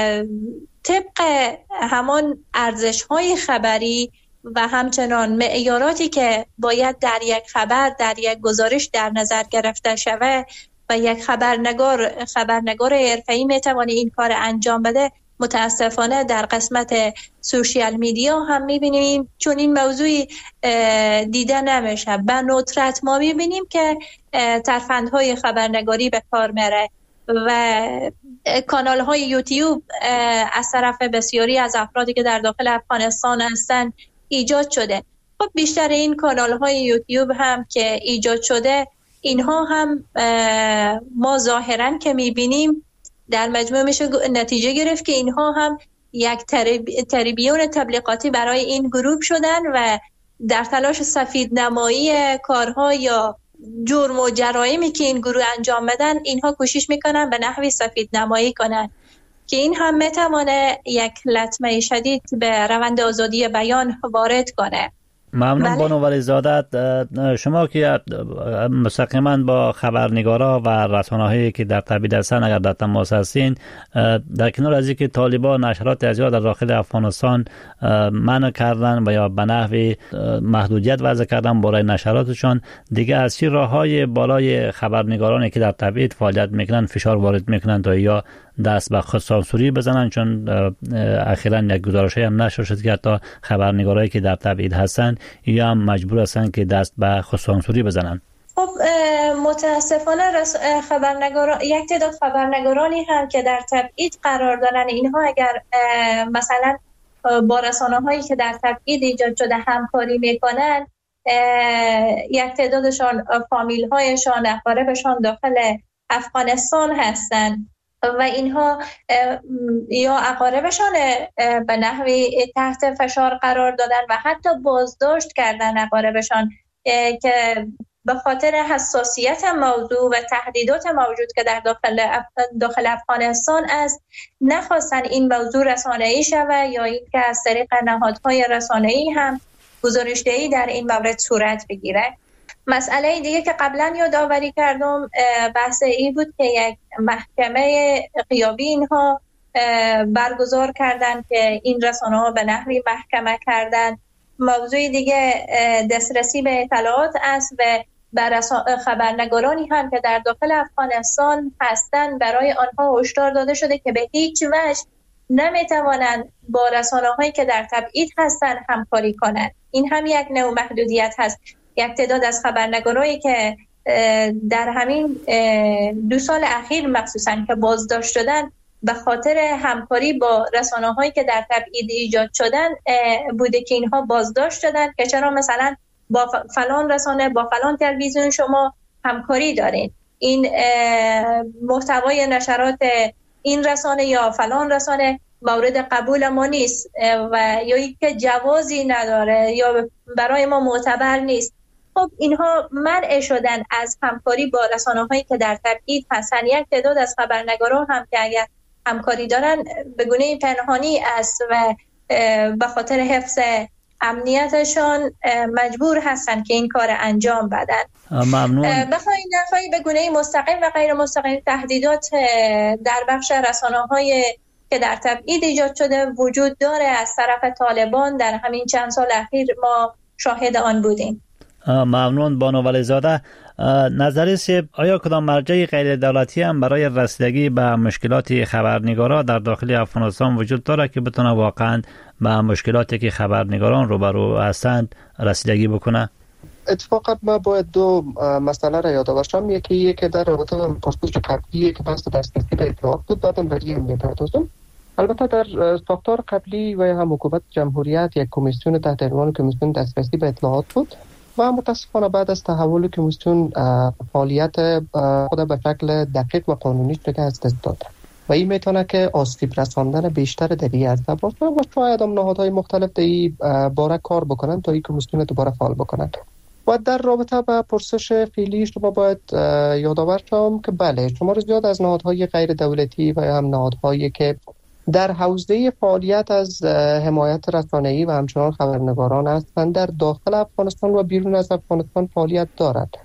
B: طبق همون ارزش‌های خبری و همچنان معیاراتی که باید در یک خبر در یک گزارش در نظر گرفته شوه و یک خبرنگار خبرنگار حرفه‌ای میتونه این کار انجام بده، متاسفانه در قسمت سوشیال میدیا هم میبینیم چون این موضوعی دیده نمیشه. به ندرت ما میبینیم که ترفندهای خبرنگاری به کار میره و کانال های یوتیوب از طرف بسیاری از افرادی که در داخل افغانستان هستن ایجاد شده. خب بیشتر این کانال های یوتیوب هم که ایجاد شده اینها هم ما ظاهرا که میبینیم در مجموع میشه نتیجه گرفت که اینها هم یک تریبیون تبلیغاتی برای این گروه شدن و در تلاش سفید نمایی کارها یا جرم و جرایمی که این گروه انجام بدن اینها کوشش میکنن به نحوی سفید نمایی کنن که این هم میتونه یک لطمه شدید به روند آزادی بیان وارد کنه.
A: ممنون بانو ولیزاده. شما که مستقیما با خبرنگارا و رسانه‌هایی که در تبعید هستن اگر در تماس هستین، در کنار از اینکه طالبان نشرات از در داخل افغانستان منع کردن و یا به نحوی محدودیت وضع کردن برای نشراتشان، دیگه از چه راههای بالای خبرنگارانی که در تبعید فعالیت میکنن فشار وارد میکنن تا یا دست به خود سانسوری بزنن؟ چون اخیراً یک گزارشی هم نشر شد که حتی خبرنگارایی که در تبعید هستن یا هم مجبور هستن که دست به خود سانسوری بزنن.
B: خب متاسفانه رس... خبرنگار یک تعداد خبرنگارانی هم که در تبعید قرار دارن، اینها اگر مثلا با رسانه‌هایی که در تبعید ایجاد شده همکاری میکنن، یک تعدادشان فامیل‌هایشان اقاربشان داخل افغانستان هستن و اینها یا اقاربشان به نحوی تحت فشار قرار دادن و حتی بازداشت کردن اقاربشان که به خاطر حساسیت موضوع و تهدیدات موجود که در داخل داخل افغانستان است نخواستن این موضوع رسانه‌ای شود یا اینکه از طریق نهادهای رسانه‌ای هم گزارش‌دهی در این مورد صورت بگیره. مسئله دیگه که قبلا یادآوری کردم بحث این بود که یک محکمه غیابی اینها برگزار کردن که این رسانه ها به نحوی محکمه کردن. موضوع دیگه دسترسی به اطلاعات است و بر خبرنگارانی هم که در داخل افغانستان هستند برای آنها هشدار داده شده که به هیچ وجه نمیتوانند با رسانه هایی که در تبعید هستند همکاری کنند. این هم یک نوع محدودیت هست. یک تعداد از خبرنگارایی که در همین دو سال اخیر مخصوصا که بازداشت شدن به خاطر همکاری با رسانه‌هایی که در تبعید ایجاد شدن بوده که اینها بازداشت شدن که چرا مثلا با فلان رسانه با فلان تلویزیون شما همکاری دارین، این محتوای نشرات این رسانه یا فلان رسانه مورد قبول ما نیست و یا اینکه جوازی نداره یا برای ما معتبر نیست. خب اینها منع شدن از همکاری با رسانه‌هایی که در تبعید هستن. یک تعداد از خبرنگاران هم که اگر همکاری دارن به گونه پنهانی است و به خاطر حفظ امنیتشان مجبور هستن که این کار انجام بدن.
A: ممنون.
B: بخواین نخواهی به گونه مستقیم و غیر مستقیم تهدیدات در بخش رسانه‌های که در تبعید ایجاد شده وجود داره از طرف طالبان. در همین چند سال اخیر ما شاهد آن بودیم.
A: ممنون بانو ولیزاده. نظری سیب، آیا کدام مرجع غیر دولتی هم برای رسیدگی به مشکلات خبرنگارا در داخل افغانستان وجود داره که بتونه واقعا به مشکلاتی که خبرنگاران روبرو هستند رسیدگی بکنه؟
D: اتفاقا ما باید دو مسئله را یاد باشم. یکی یکی در رابطه با پرسش قبلی که بحث دسترسی به اطلاعات بود، بعدم بر این میپردازم. البته در ساختار قبلی و هم حکومت جمهوریت یک کمیسیون تحت عنوان کمیسیون دسترسی به اطلاعات بود و متاسفانه بعد از تحول کمیسیون فعالیت خود به شکل دقیق و قانونی شده از دست داد و این میتونه که آسیب رساندن بیشتر در این عرصه باشه و شاید هم نهادهای مختلف در این باره کار بکنن تا این کمیسیون دوباره فعال بکنن. و در رابطه با پرسش فعلی شما باید یادآور شم که بله، شمار زیاد از نهادهای غیر دولتی و هم نهادهایی که در حوزه فعالیت از حمایت رسانه‌ای و همچنان خبرنگاران هستند در داخل افغانستان و بیرون از افغانستان فعالیت دارند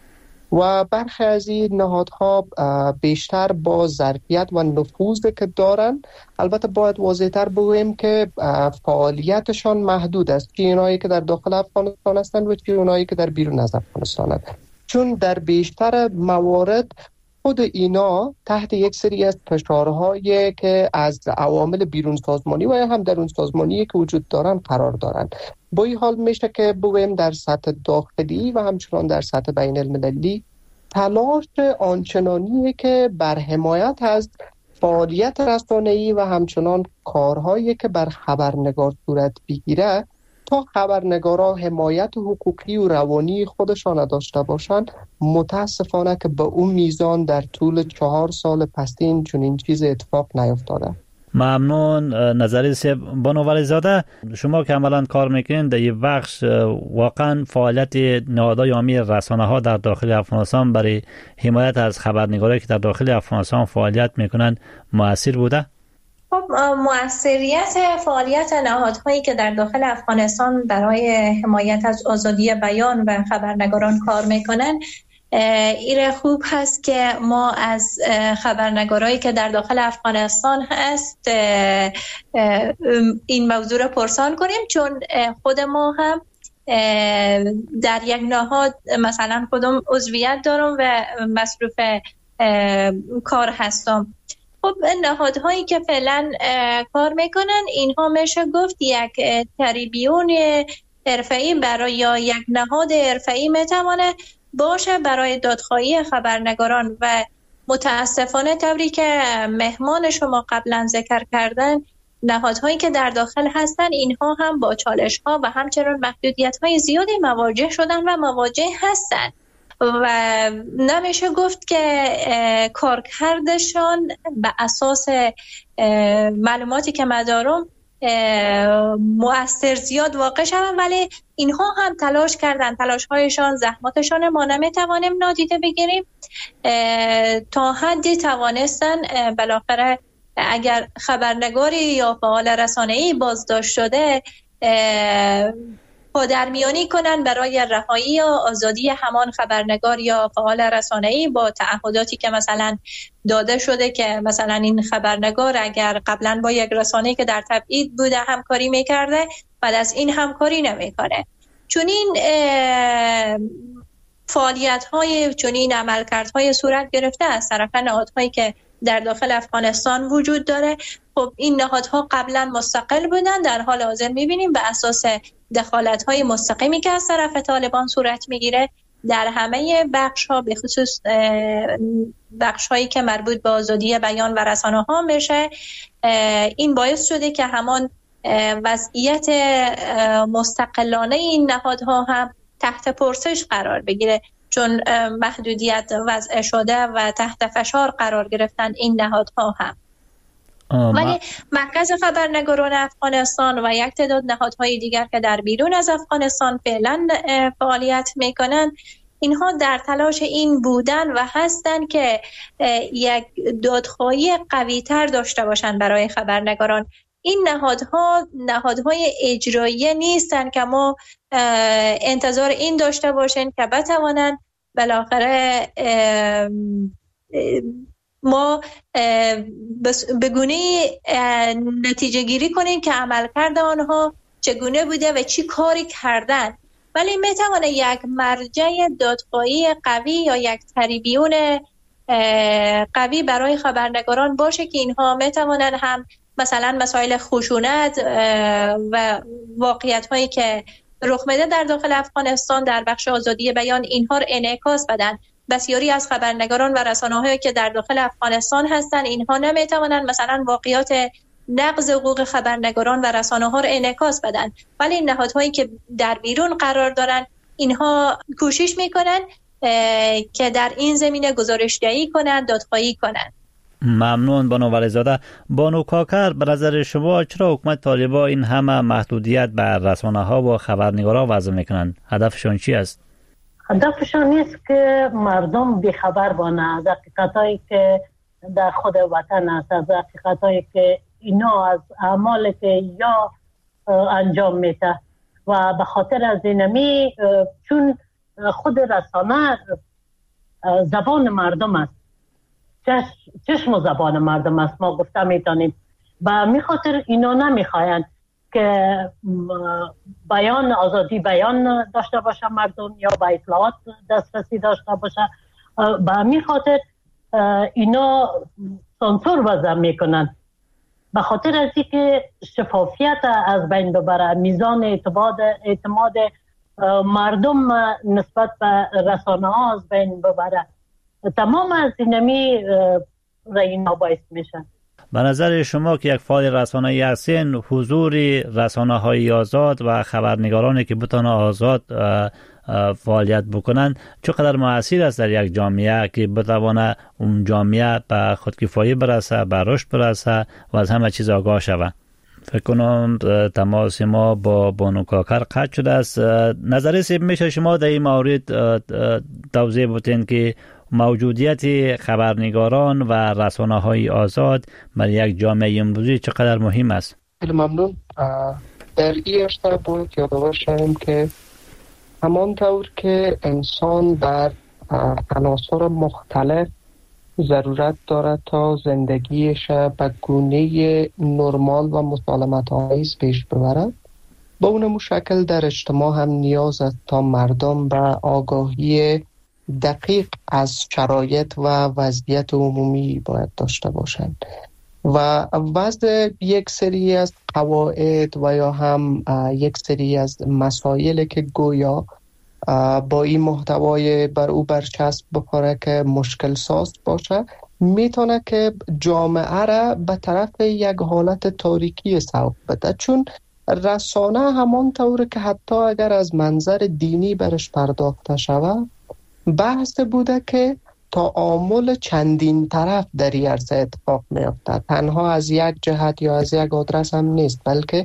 D: و برخی از این نهادها بیشتر با ظرفیت و نفوذی که دارند. البته باید واضح‌تر بگوییم که فعالیتشان محدود است، چه اونایی که در داخل افغانستان هستند و چه اونایی که در بیرون از افغانستان هستند، چون در بیشتر موارد خود اینا تحت یک سری از فشارهایی که از عوامل بیرون سازمانی و هم درون سازمانی که وجود دارن قرار دارند. با این حال میشه که بگویم در سطح داخلی و همچنان در سطح بین المللی تلاش آنچنانی که بر حمایت از فعالیت رسانه‌ای و همچنان کارهایی که بر خبرنگار صورت بگیره تا خبرنگارا حمایت حقوقی و روانی خودشان داشته باشند، متاسفانه که به اون میزان در طول چهار سال پسین چنین چیز اتفاق نیفتاده.
A: ممنون. نظری سیب، بانو ولیزاده، شما که عملا کار میکنین در این بخش، واقعا فعالیت نهادهای عامی رسانه ها در داخل افغانستان برای حمایت از خبرنگارایی که در داخل افغانستان فعالیت میکنن مؤثر بوده؟
B: خب مؤثریت فعالیت نهادهایی که در داخل افغانستان برای حمایت از آزادی بیان و خبرنگاران کار میکنن ایره خوب هست که ما از خبرنگارایی که در داخل افغانستان هست این موضوع را پرسان کنیم، چون خود ما هم در یک نهاد مثلا خودم عضویت دارم و مصروف کار هستم. خب نهادهایی که فعلا کار میکنن اینها میشه گفت یک تریبیون حرفه‌ای برای یا یک نهاد حرفه‌ای میتونه باشه برای دادخواهی خبرنگاران و متاسفانه طوری که مهمان شما قبلا ذکر کردن نهادهایی که در داخل هستن اینها هم با چالش ها و همچنین محدودیت های زیادی مواجه شدن و مواجه هستن و نمیشه گفت که کارکردشان به اساس معلوماتی که من دارم مؤثر زیاد واقع شدن، ولی اینها هم تلاش کردن، تلاش هایشان، زحماتشان ما نمیتوانیم نادیده بگیریم. تا حدی توانستن بالاخره اگر خبرنگاری یا فعال رسانه‌ای بازداشت شده پادرمیانی کنن برای رهایی یا آزادی همان خبرنگار یا فعال رسانه‌ای با تعهداتی که مثلا داده شده که مثلا این خبرنگار اگر قبلا با یک رسانه‌ای که در تبعید بوده همکاری میکرده بعد از این همکاری نمیکنه. چون این فعالیت‌های چون این عملکردهای صورت گرفته از طرف نهادهایی که در داخل افغانستان وجود داره. خب این نهادها قبلا مستقل بودن، در حال حاضر می‌بینیم به اساس دخالت‌های مستقیمی که از طرف طالبان صورت می‌گیره در همه بخش‌ها، به خصوص بخش‌هایی که مربوط به آزادی بیان و رسانه‌ها میشه، این باعث شده که همان وضعیت مستقلانه این نهادها هم تحت پرسش قرار بگیره، چون محدودیت وضع شده و تحت فشار قرار گرفتن این نهادها هم. ولی مرکز خبرنگاران افغانستان و یک تعداد نهادهای دیگر که در بیرون از افغانستان فعلا فعالیت میکنن، اینها در تلاش این بودن و هستن که یک دادخواهی قوی تر داشته باشن برای خبرنگاران. این نهادها نهادهای اجرایی نیستن که ما انتظار این داشته باشیم که بتوانند بالاخره ما به گونه نتیجه گیری کنیم که عملکرد آنها چگونه بوده و چی کاری کردن، ولی میتونه یک مرجع دادخواهی قوی یا یک تریبیون قوی برای خبرنگاران باشه که اینها میتونن هم مثلا مسائل خشونت و واقعیت هایی که رخ میده در داخل افغانستان در بخش آزادی بیان اینها رو انعکاس بدن. بسیاری از خبرنگاران و رسانه‌هایی که در داخل افغانستان هستن اینها نمیتونن مثلا واقعیات نقض حقوق خبرنگاران و رسانه‌ها رو انعکاس بدن، ولی این نهادهایی که در بیرون قرار دارن اینها کوشش میکنن که در این زمینه گزارش‌دهی کنن، دادخواهی کنن.
A: ممنون بانو ولیزاده. بانو کاکر، به نظر شما چرا حکومت طالبان این همه محدودیت بر رسانه‌ها و خبرنگاران وضع میکنن؟ هدفشون چی است؟
C: هدفشون نیست که مردم بیخبر بانه از حقیقتایی که در خود وطن است، از حقیقتایی که اینا از اعمالی که یا انجام میده و به خاطر از اینمی چون خود رسانه زبان مردم است، چشم و زبان مردم است، ما گفته میتونیم و می خاطر اینا نمیخواین که بیان آزادی بیان داشته باشه مردم یا به اطلاعات دسترسی داشته باشه، به می خاطر اینا سانسور وضع میکنن، به خاطر از اینکه شفافیت از بین ببره، میزان اعتماد اعتماد مردم نسبت به رسانه ها از بین ببره. تمام از اینمی اینا باعث میشن.
A: به نظر شما که یک فعال رسانه‌ای هستین، حضور رسانه‌های آزاد و خبرنگارانی که بتونن آزاد فعالیت بکنن چقدر موثر است در یک جامعه که بتونه اون جامعه به خودکفایی برسه، به رشد برسه و از همه چیز آگاه شود؟ فکر کنم تماس ما با بانو کاکر قطع شده است. نظر سیب میشه شما در این مورد توضیح بودین که موجودیت خبرنگاران و رسانه‌های آزاد برای یک جامعه امروزی چقدر مهم است؟
D: خیلی ممنون. در این ارتباط باید یادآور شویم که همانطور که انسان در عناصر مختلف ضرورت دارد تا زندگیش به گونه نرمال و مسالمت آمیز پیش ببرد، با اون شکل در اجتماع هم نیاز است تا مردم به آگاهی دقیق از شرایط و وضعیت عمومی باید داشته باشند و وضع یک سری از قواعد و یا هم یک سری از مسائل که گویا با این محتوای بر او برچسب بخوره که مشکل ساز باشه، میتونه که جامعه را به طرف یک حالت تاریکی سوق بده، چون رسانه همان طور که حتی اگر از منظر دینی برش پرداخته شود، بحث بوده که تعامل چندین طرف در این عرصه اتفاق می‌افتد، تنها از یک جهت یا از یک آدرس هم نیست، بلکه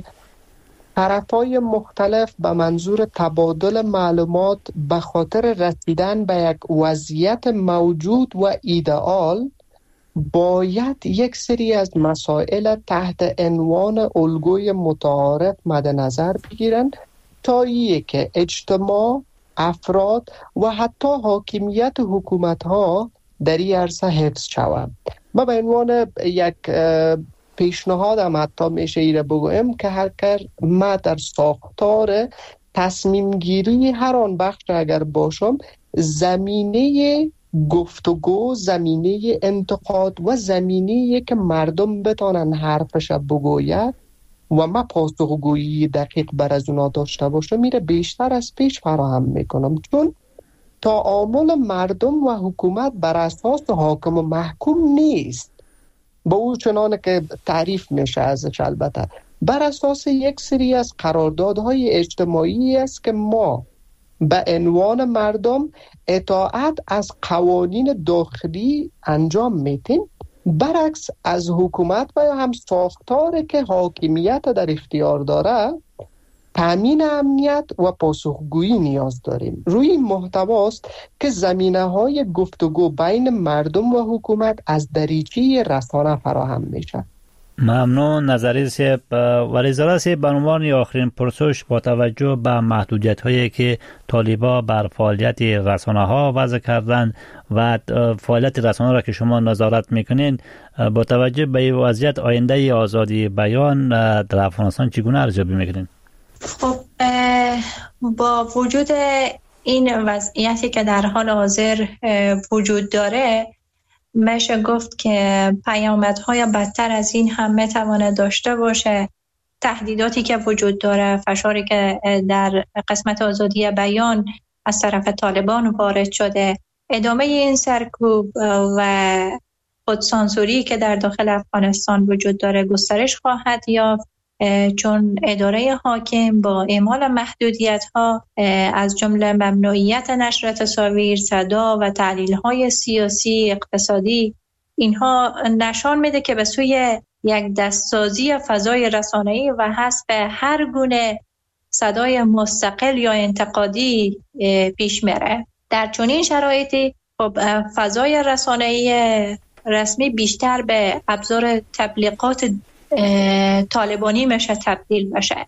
D: طرفای مختلف به منظور تبادل معلومات به خاطر رسیدن به یک وضعیت موجود و ایدئال باید یک سری از مسائل تحت عنوان الگوی متعارف مد نظر بگیرند تا یک که اجتماع، افراد و حتی حاکمیت حکومت‌ها در این عرصه حفظ شوند. ما به عنوان یک پیشنهادم حتی میشه ایره بگویم که هر کار ما در ساختار تصمیم گیری هر آن بخش اگر باشم، زمینه گفتگو زمینه انتقاد و زمینه که مردم بتانن حرفش بگوید و ما پاسخگویی دقیق بر از اونا داشته باشه میره بیشتر از پیش فراهم میکنم، چون تعامل مردم و حکومت بر اساس حاکم و محکوم نیست با او چنانه که تعریف میشه ازش، البته بر اساس یک سری از قراردادهای اجتماعی است که ما به عنوان مردم اطاعت از قوانین داخلی انجام میتیم، برعکس از حکومت و هم ساختاری که حاکمیت در اختیار داره تامین امنیت و پاسخگویی نیاز داریم. روی این محتواست که زمینه های گفتگو بین مردم و حکومت از دریچه رسانه فراهم میشه.
A: ممنون نظری سیب. ولی زاره سیب به عنوان آخرین پرسش با توجه به محدودیت هایی که طالبا بر فعالیت رسانه ها وضع کردن و فعالیت رسانه را که شما نظارت میکنین، با توجه به این وضعیت آینده آزادی بیان در افغانستان چگونه ارزیابی میکنین؟
B: خب با وجود این وضعیتی که در حال حاضر وجود داره، میشه گفت که پیامدهای بدتر از این هم میتونه داشته باشه. تهدیداتی که وجود داره، فشاری که در قسمت آزادی بیان از طرف طالبان وارد شده، ادامه این سرکوب و خودسانسوری که در داخل افغانستان وجود داره گسترش خواهد یافت، چون اداره حاکم با اعمال محدودیت‌ها از جمله ممنوعیت نشر تصاویر، صدا و تحلیل‌های سیاسی، اقتصادی، اینها نشان میده که به سوی یک دستسازی فضای رسانه‌ای و حذف هر گونه صدای مستقل یا انتقادی پیش میره. در چنین شرایطی خب فضای رسانه‌ای رسمی بیشتر به ابزار تبلیغات طالبانی میشه تبدیل بشه،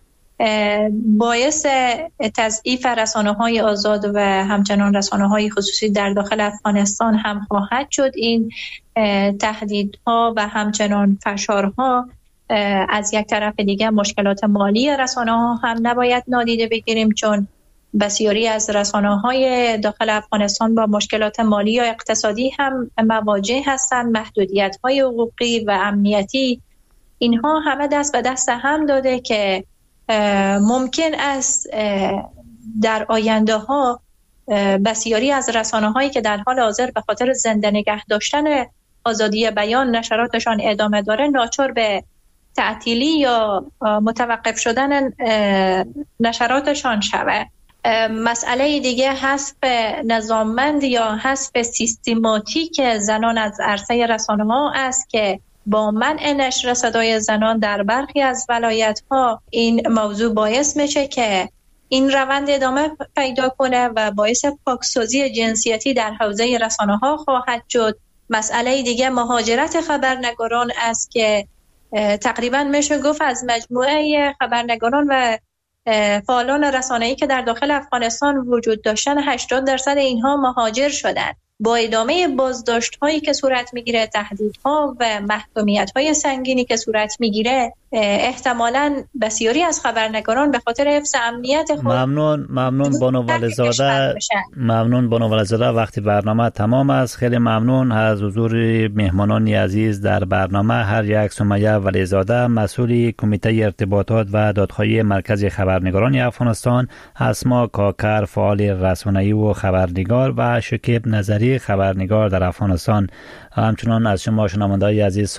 B: باعث تضعیف رسانه‌های آزاد و همچنان رسانه‌های خصوصی در داخل افغانستان هم خواهد شد. این تهدیدها و همچنان فشارها از یک طرف دیگه مشکلات مالی رسانه‌ها هم نباید نادیده بگیریم، چون بسیاری از رسانه‌های داخل افغانستان با مشکلات مالی یا اقتصادی هم مواجه هستند. محدودیت‌های حقوقی و امنیتی، اینها همه دست به دست هم داده که ممکن است در آینده ها بسیاری از رسانه هایی که در حال حاضر به خاطر زنده نگه داشتن آزادی بیان نشراتشان ادامه داره ناچار به تعطیلی یا متوقف شدن نشراتشان شود. مسئله دیگه حذف نظاممند یا حذف سیستماتیک زنان از عرصه رسانه ها است که با منع نشر صدای زنان در برخی از ولایت‌ها این موضوع باعث میشه که این روند ادامه پیدا کنه و باعث پاکسازی جنسیتی در حوزه رسانه‌ها خواهد شد. مسئله دیگه مهاجرت خبرنگاران است که تقریبا میشه گفت از مجموعه خبرنگاران و فعالان رسانه‌ای که در داخل افغانستان وجود داشتن هشتاد درصد اینها مهاجر شدند. با ادامه بازداشت‌هایی که صورت می‌گیره، تهدیدها و محکومیت‌های سنگینی که صورت می‌گیره، احتمالاً بسیاری از خبرنگاران به خاطر حفظ امنیت خود
A: ممنون ممنون بانو ولیزاده ممنون بانو ولیزاده وقتی برنامه تمام است. خیلی ممنون از حضور مهمانان عزیز در برنامه. هر یک سمیه ولیزاده، مسئول کمیته ارتباطات و دادخواهی مرکز خبرنگاران افغانستان، اسما کاکر فعال رسانه‌ای و خبرنگار و شکیب نظری خبرنگار در افغانستان، همچنان از شما شنونده‌های عزیز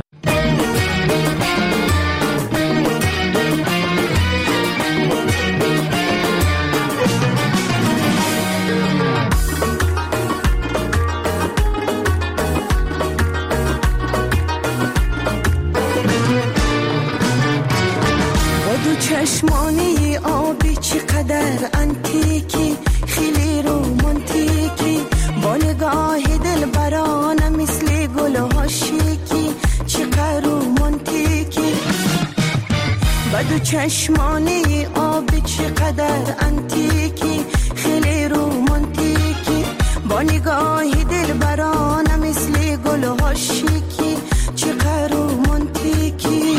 E: چشمانی آبی چقدر انتیکی، خیلی رومانتیکی، با نگاه دل برانه مثل گل ها شیکی، چقدر رومانتیکی. بدو چشمانی آبی چقدر انتیکی، خیلی رومانتیکی، با نگاه دل برانه مثل گل ها شیکی، چقدر رومانتیکی.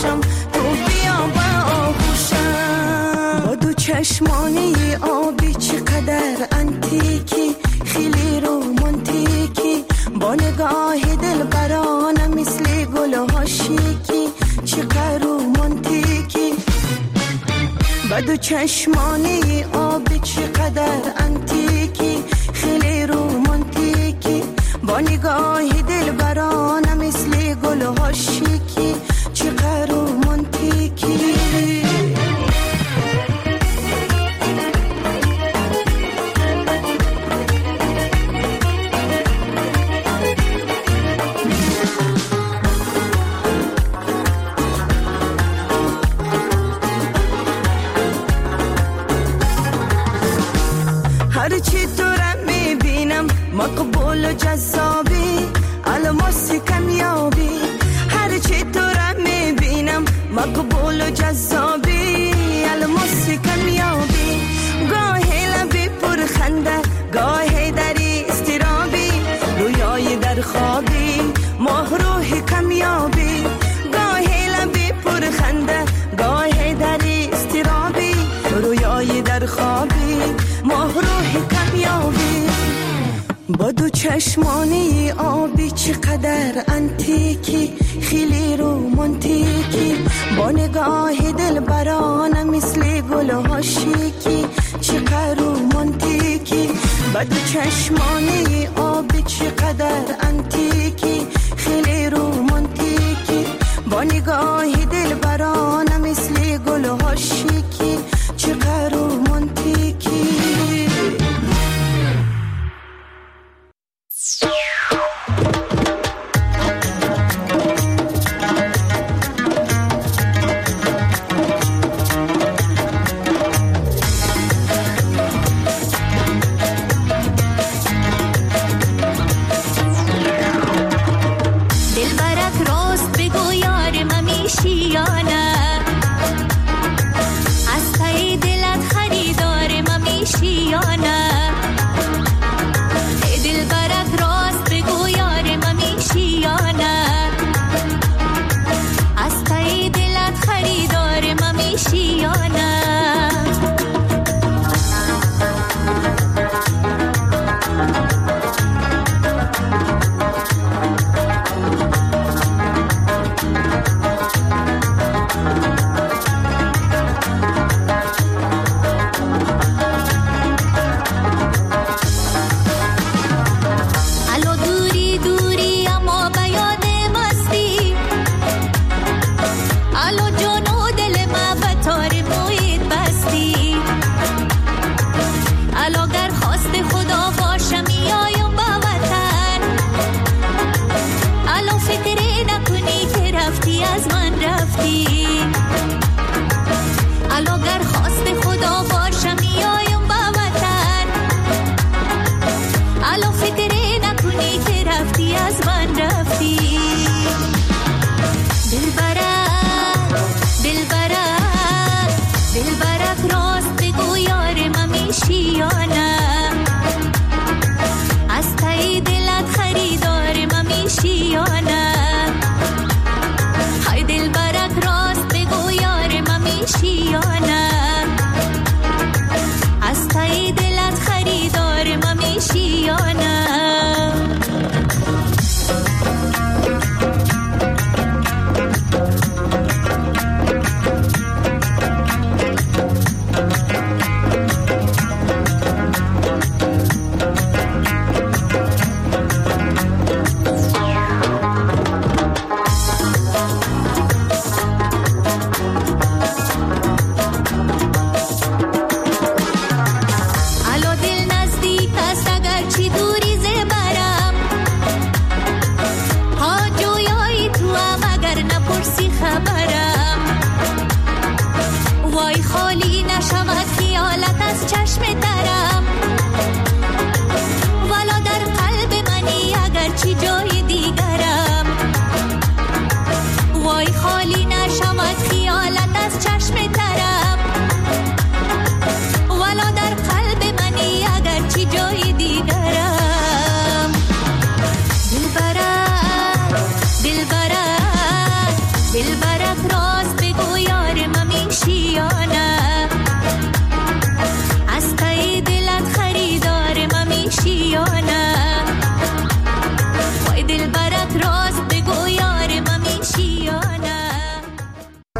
E: دارم تو بیا با آغوشم. با دو چشمانی آبی چقدر انتیکی، خیلی رومانتیکی، با نگاه دل برانه مثل گل ها شیکی، چقدر رومانتیکی. با دو چشمانی آبی چقدر انتیکی، خیلی رومانتیکی، با نگاه دل برانه مثل گل ها شیکی، چقدر رومانتیکی. هرچی تو را میبینم مقبول و جذابی، الماس کمیابی. هرچی تو را میبینم مقبول و جذابی، الماس کمیابی. گاهی لبی پر خنده، گاهی دری استرابی، رویای در خوابی، ماه روح کمیابی. گاهی لبی پر خنده، گاهی دری استرابی، رویای در خوابی، ماه روح کمیابی. با دو چشمانی آبی چقدر انتیکی، خیلی رومانتیکی، با نگاه دل برانه مثل گل ها شیکی، چقدر رومانتیکی. با دو چشمانی آبی چقدر انتیکی، خیلی رومانتیکی، با نگاه دل برانه